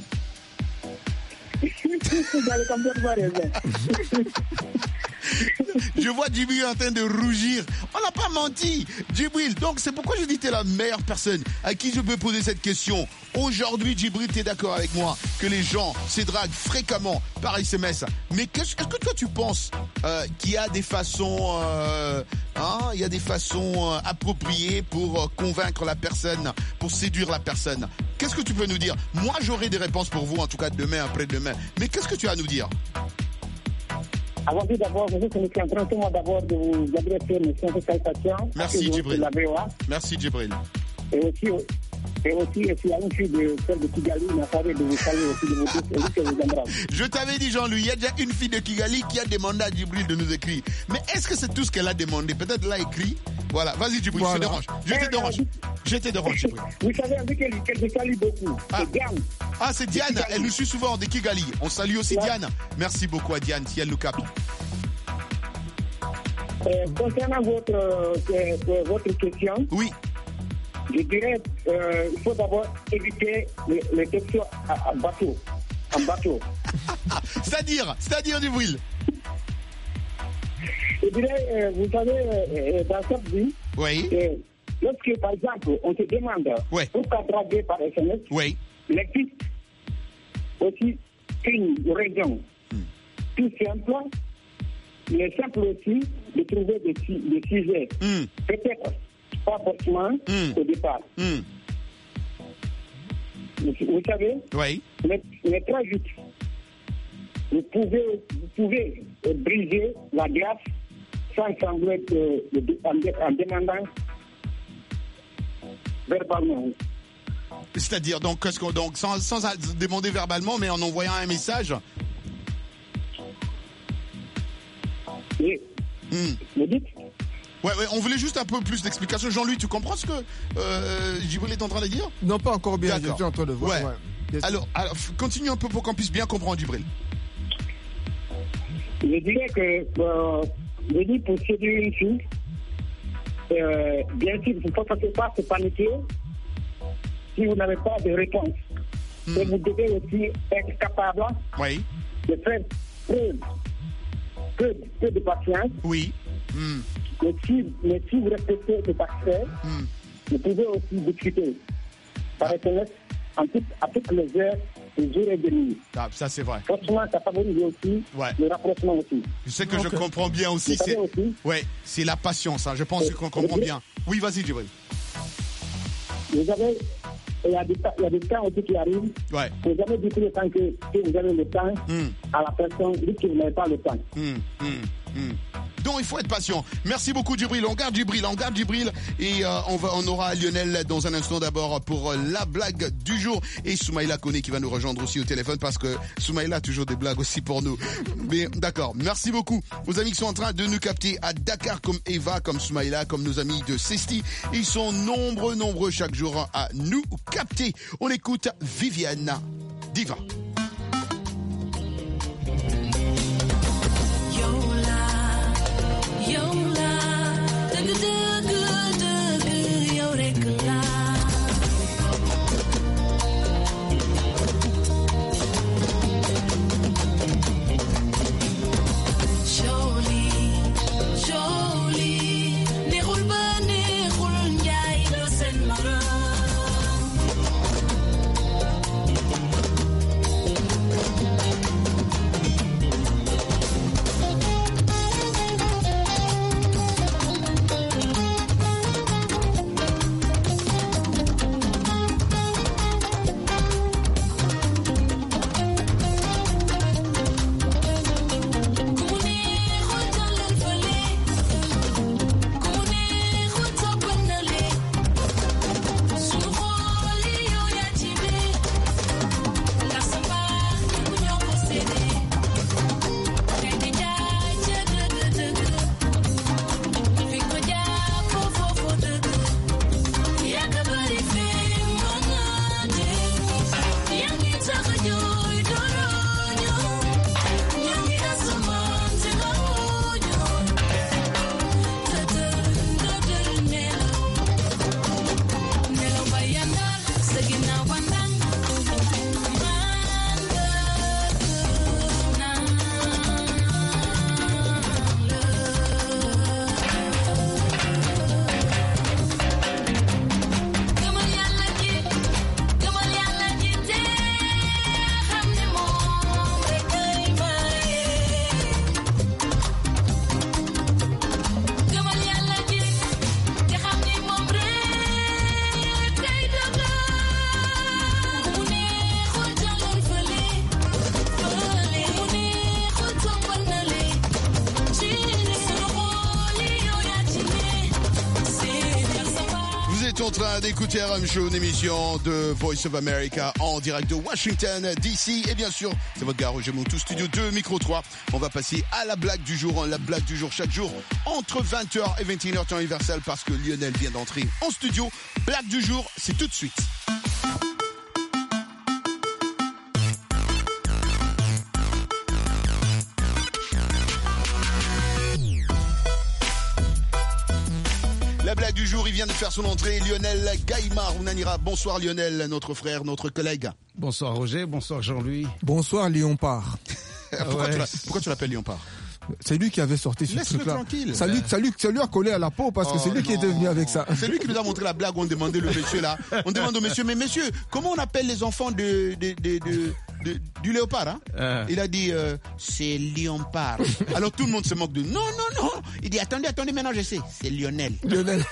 Je vois Djibril en train de rougir. On n'a pas menti, Djibril. Donc c'est pourquoi je dis que tu es la meilleure personne à qui je peux poser cette question. Aujourd'hui, Djibril, tu es d'accord avec moi que les gens se draguent fréquemment par S M S. Mais est-ce que toi tu penses euh, qu'il y a des façons, euh, hein, il y a des façons euh, appropriées pour euh, convaincre la personne, pour séduire la personne? Qu'est-ce que tu peux nous dire? Moi, j'aurai des réponses pour vous, en tout cas demain, après-demain. Mais qu'est-ce que tu as à nous dire? Avant tout, d'abord, je suis en train de d'abord de vous adresser mes salutations. Merci, Djibril. Merci, Djibril. Et aussi, et aussi, il y a une fille de celle de Kigali qui m'a parlé de vous saluer aussi de vous tous et que vous embrasse. Je t'avais dit, Jean-Louis, il y a déjà une fille de Kigali qui a demandé à Djibril de nous écrire. Mais est-ce que c'est tout ce qu'elle a demandé? Peut-être elle a écrit. Voilà, vas-y, Djibril, voilà. Je te dérange. Je te dérange. Je te dérange, Djibril. Vous savez, avec elle, qu'elle te salue beaucoup. Ah. C'est Diane. Ah, c'est Diane. Elle nous suit souvent de Kigali. On salue aussi ouais. Diane. Merci beaucoup à Diane, si elle nous capte. Euh, concernant votre, euh, votre question, oui. Je dirais qu'il euh, faut d'abord éviter les, les questions en bateau. En bateau. c'est-à-dire, c'est-à-dire, Djibril. Je dirais, euh, vous savez, euh, dans cette vie, oui. euh, lorsque, par exemple, on se demande oui. pourquoi draguer par S M S, oui. il existe aussi une raison. Hmm. Tout simple. Il est simple aussi de trouver des, des sujets. Mm. Peut-être pas forcément mm. au départ. Mm. Vous, vous savez, oui. mais, mais très vite, vous pouvez, vous pouvez briser la glace sans sembler euh, en, en demandant verbalement. C'est-à-dire, donc, qu'est-ce qu'on, donc sans, sans demander verbalement, mais en envoyant un message. Oui. Mmh. Vous dites? Ouais, ouais, on voulait juste un peu plus d'explications. Jean-Louis, tu comprends ce que euh, Djibril est en train de dire? Non, pas encore bien. Je suis en train de voir. Ouais. Ouais. Alors, alors, continue un peu pour qu'on puisse bien comprendre, Djibril. Je dirais que, euh, je dis pour séduire une fille, euh, bien sûr, il ne faut pas se paniquer si vous n'avez pas de réponse. Mmh. Et vous devez aussi être capable oui. de faire preuve. Peu, peu de patience. Oui. Mm. Mais, si, mais si vous respectez cet accès, mm. vous pouvez aussi discuter par S M S en tout, à toutes les heures et jour et de nuit. Ah, ça c'est vrai. Franchement, ça favorise aussi ouais. le rapprochement aussi. Je sais que okay. je comprends bien aussi. C'est aussi. Ouais, c'est la patience. Hein. Je pense qu'on comprend bien. Oui, vas-y, Djibril. Vous avez, il y a des, il y a des temps aussi qui arrivent. Ouais. Vous avez dit tout le temps que si vous avez le temps mm. à la personne, dites que vous n'avez pas le temps. Mm, mm, mm. Donc il faut être patient. Merci beaucoup Djibril. On garde Djibril, on garde Djibril et euh, on va, on aura Lionel dans un instant d'abord pour euh, la blague du jour et Soumaïla Koné qui va nous rejoindre aussi au téléphone parce que Soumaïla a toujours des blagues aussi pour nous. Mais d'accord, merci beaucoup aux amis qui sont en train de nous capter à Dakar comme Eva, comme Soumaïla, comme nos amis de Cesti. Ils sont nombreux, nombreux chaque jour à nous capter. On écoute Viviane Diva. En train d'écouter R M Show, une émission de Voice of America en direct de Washington D C et bien sûr c'est votre gars Roger Montou, studio deux, micro trois. On va passer à la blague du jour, la blague du jour chaque jour entre vingt heures et vingt et une heures temps universel parce que Lionel vient d'entrer en studio. Blague du jour, c'est tout de suite. La blague du jour, il vient de faire son entrée, Lionel Gaïmar Ounanira. Bonsoir Lionel, notre frère, notre collègue. Bonsoir Roger, bonsoir Jean-Louis. Bonsoir Léonpart. pourquoi, ouais. tu pourquoi tu l'appelles Léonpart? C'est lui qui avait sorti ce Laisse-le truc-là. tranquille. Ça lui, ça, lui, ça lui a collé à la peau parce oh que c'est lui non. qui est devenu avec ça. C'est lui qui nous a montré la blague. On demandait le monsieur là. On demande au monsieur, mais monsieur, comment on appelle les enfants de, de, de, de, de du léopard hein euh. Il a dit, euh, c'est Léopard. Alors tout le monde se moque de, non, non, non. Il dit, attendez, attendez, maintenant je sais. C'est Lionel. Lionel.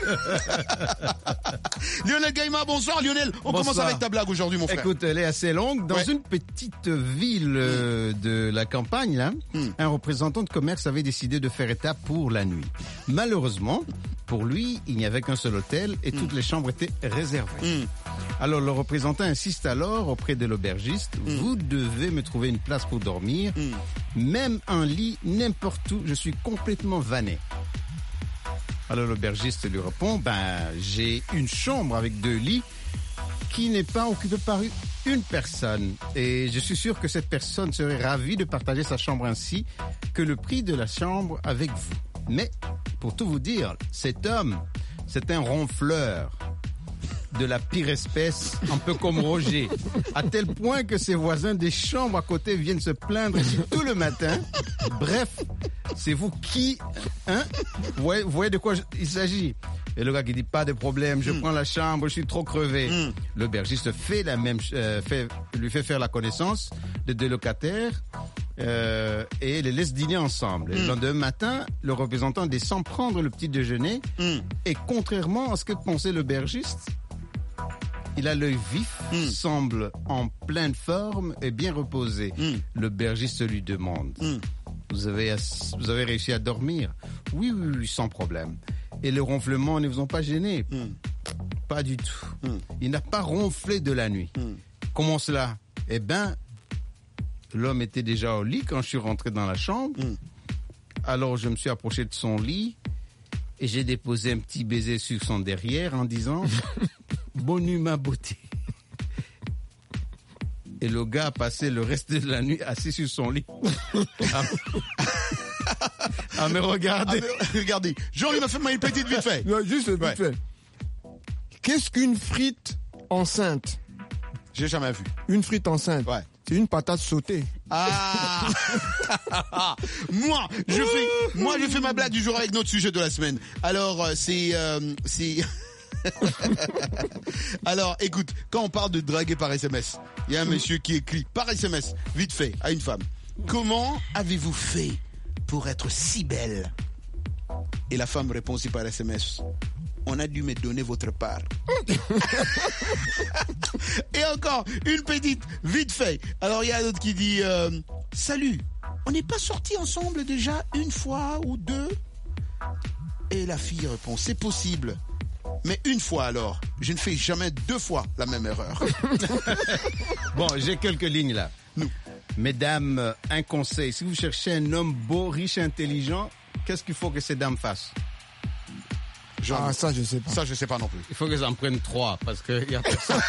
Lionel Gaïma, bonsoir Lionel. On bonsoir. Commence avec ta blague aujourd'hui, mon frère. Écoute, elle est assez longue. Dans ouais. une petite ville euh, de la campagne, là, hmm. un représentant de commerce avait décidé de faire étape pour la nuit. Malheureusement, pour lui, il n'y avait qu'un seul hôtel et mm. toutes les chambres étaient réservées. Mm. Alors le représentant insiste alors auprès de l'aubergiste, mm. vous devez me trouver une place pour dormir, mm. même un lit, n'importe où, je suis complètement vanné. Alors l'aubergiste lui répond, ben j'ai une chambre avec deux lits qui n'est pas occupée par une personne. Et je suis sûr que cette personne serait ravie de partager sa chambre ainsi que le prix de la chambre avec vous. Mais, pour tout vous dire, cet homme, c'est un ronfleur de la pire espèce, un peu comme Roger, à tel point que ses voisins des chambres à côté viennent se plaindre ici tout le matin. Bref, c'est vous qui... Hein? Vous voyez, vous voyez de quoi il s'agit? Et le gars qui dit pas de problème, je mm. prends la chambre, je suis trop crevé. Mm. L'aubergiste fait la même, euh, fait, lui fait faire la connaissance de deux locataires euh, et les laisse dîner ensemble. Mm. Et le lendemain matin, le représentant descend prendre le petit déjeuner mm. et contrairement à ce que pensait l'aubergiste, il a l'œil vif, mm. semble en pleine forme et bien reposé. Mm. L'aubergiste lui demande mm. vous avez, vous avez réussi à dormir? Oui, oui, oui, sans problème. Et les ronflements ne vous ont pas gêné? Mm. Pas du tout. Mm. Il n'a pas ronflé de la nuit. Mm. Comment cela? Eh bien, l'homme était déjà au lit quand je suis rentré dans la chambre. Mm. Alors, je me suis approché de son lit et j'ai déposé un petit baiser sur son derrière en disant « Bonne nuit, ma beauté ». Et le gars a passé le reste de la nuit assis sur son lit. Ah, mais regardez. Ah, mais regardez. Jean, il m'a fait une petite vite fait. Non, juste vite ouais. fait. Qu'est-ce qu'une frite enceinte? J'ai jamais vu. Une frite enceinte. Ouais. C'est une patate sautée. Ah. Moi, je fais, moi, je fais ma blague du jour avec notre sujet de la semaine. Alors, c'est, euh, c'est. Alors, écoute, quand on parle de draguer par S M S, il y a un monsieur qui écrit par S M S, vite fait, à une femme. Comment avez-vous fait pour être si belle? Et la femme répond aussi par S M S. On a dû me donner votre part. Et encore, une petite, vite fait. Alors, il y a un autre qui dit, euh, salut, on n'est pas sortis ensemble déjà une fois ou deux? Et la fille répond, c'est possible. Mais une fois alors, je ne fais jamais deux fois la même erreur. Bon, j'ai quelques lignes là. Nous. Mesdames, un conseil. Si vous cherchez un homme beau, riche, intelligent, qu'est-ce qu'il faut que ces dames fassent? Genre, ah, ça, je sais pas. Ça, je sais pas non plus. Il faut qu'elles en prennent trois, parce qu'il y a personne.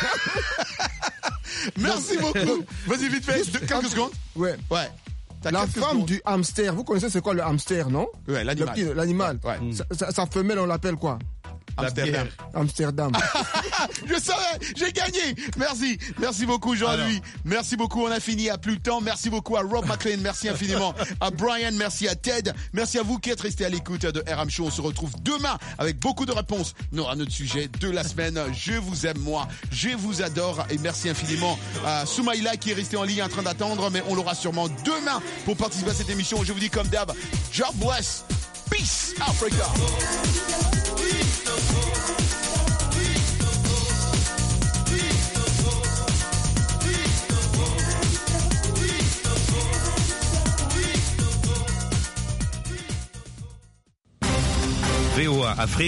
Merci beaucoup. Vas-y, vite fait, de, quelques secondes. Ouais. Ouais. T'as la femme secondes. Du hamster, vous connaissez c'est quoi le hamster, non? Ouais, l'animal. Le petit, l'animal. Ouais. Sa, sa, sa femelle, on l'appelle quoi? Amsterdam. Amsterdam. Je savais, j'ai gagné. Merci, merci beaucoup Jean-Louis. Merci beaucoup, on a fini, à plus le temps. Merci beaucoup à Rob McLean, merci infiniment. À Brian, merci à Ted. Merci à vous qui êtes restés à l'écoute de R M Show. On se retrouve demain avec beaucoup de réponses non, à notre sujet de la semaine. Je vous aime moi, je vous adore et merci infiniment à Soumaïla qui est resté en ligne en train d'attendre, mais on l'aura sûrement demain pour participer à cette émission. Je vous dis comme d'hab, God bless, peace Africa. V O A Afrique.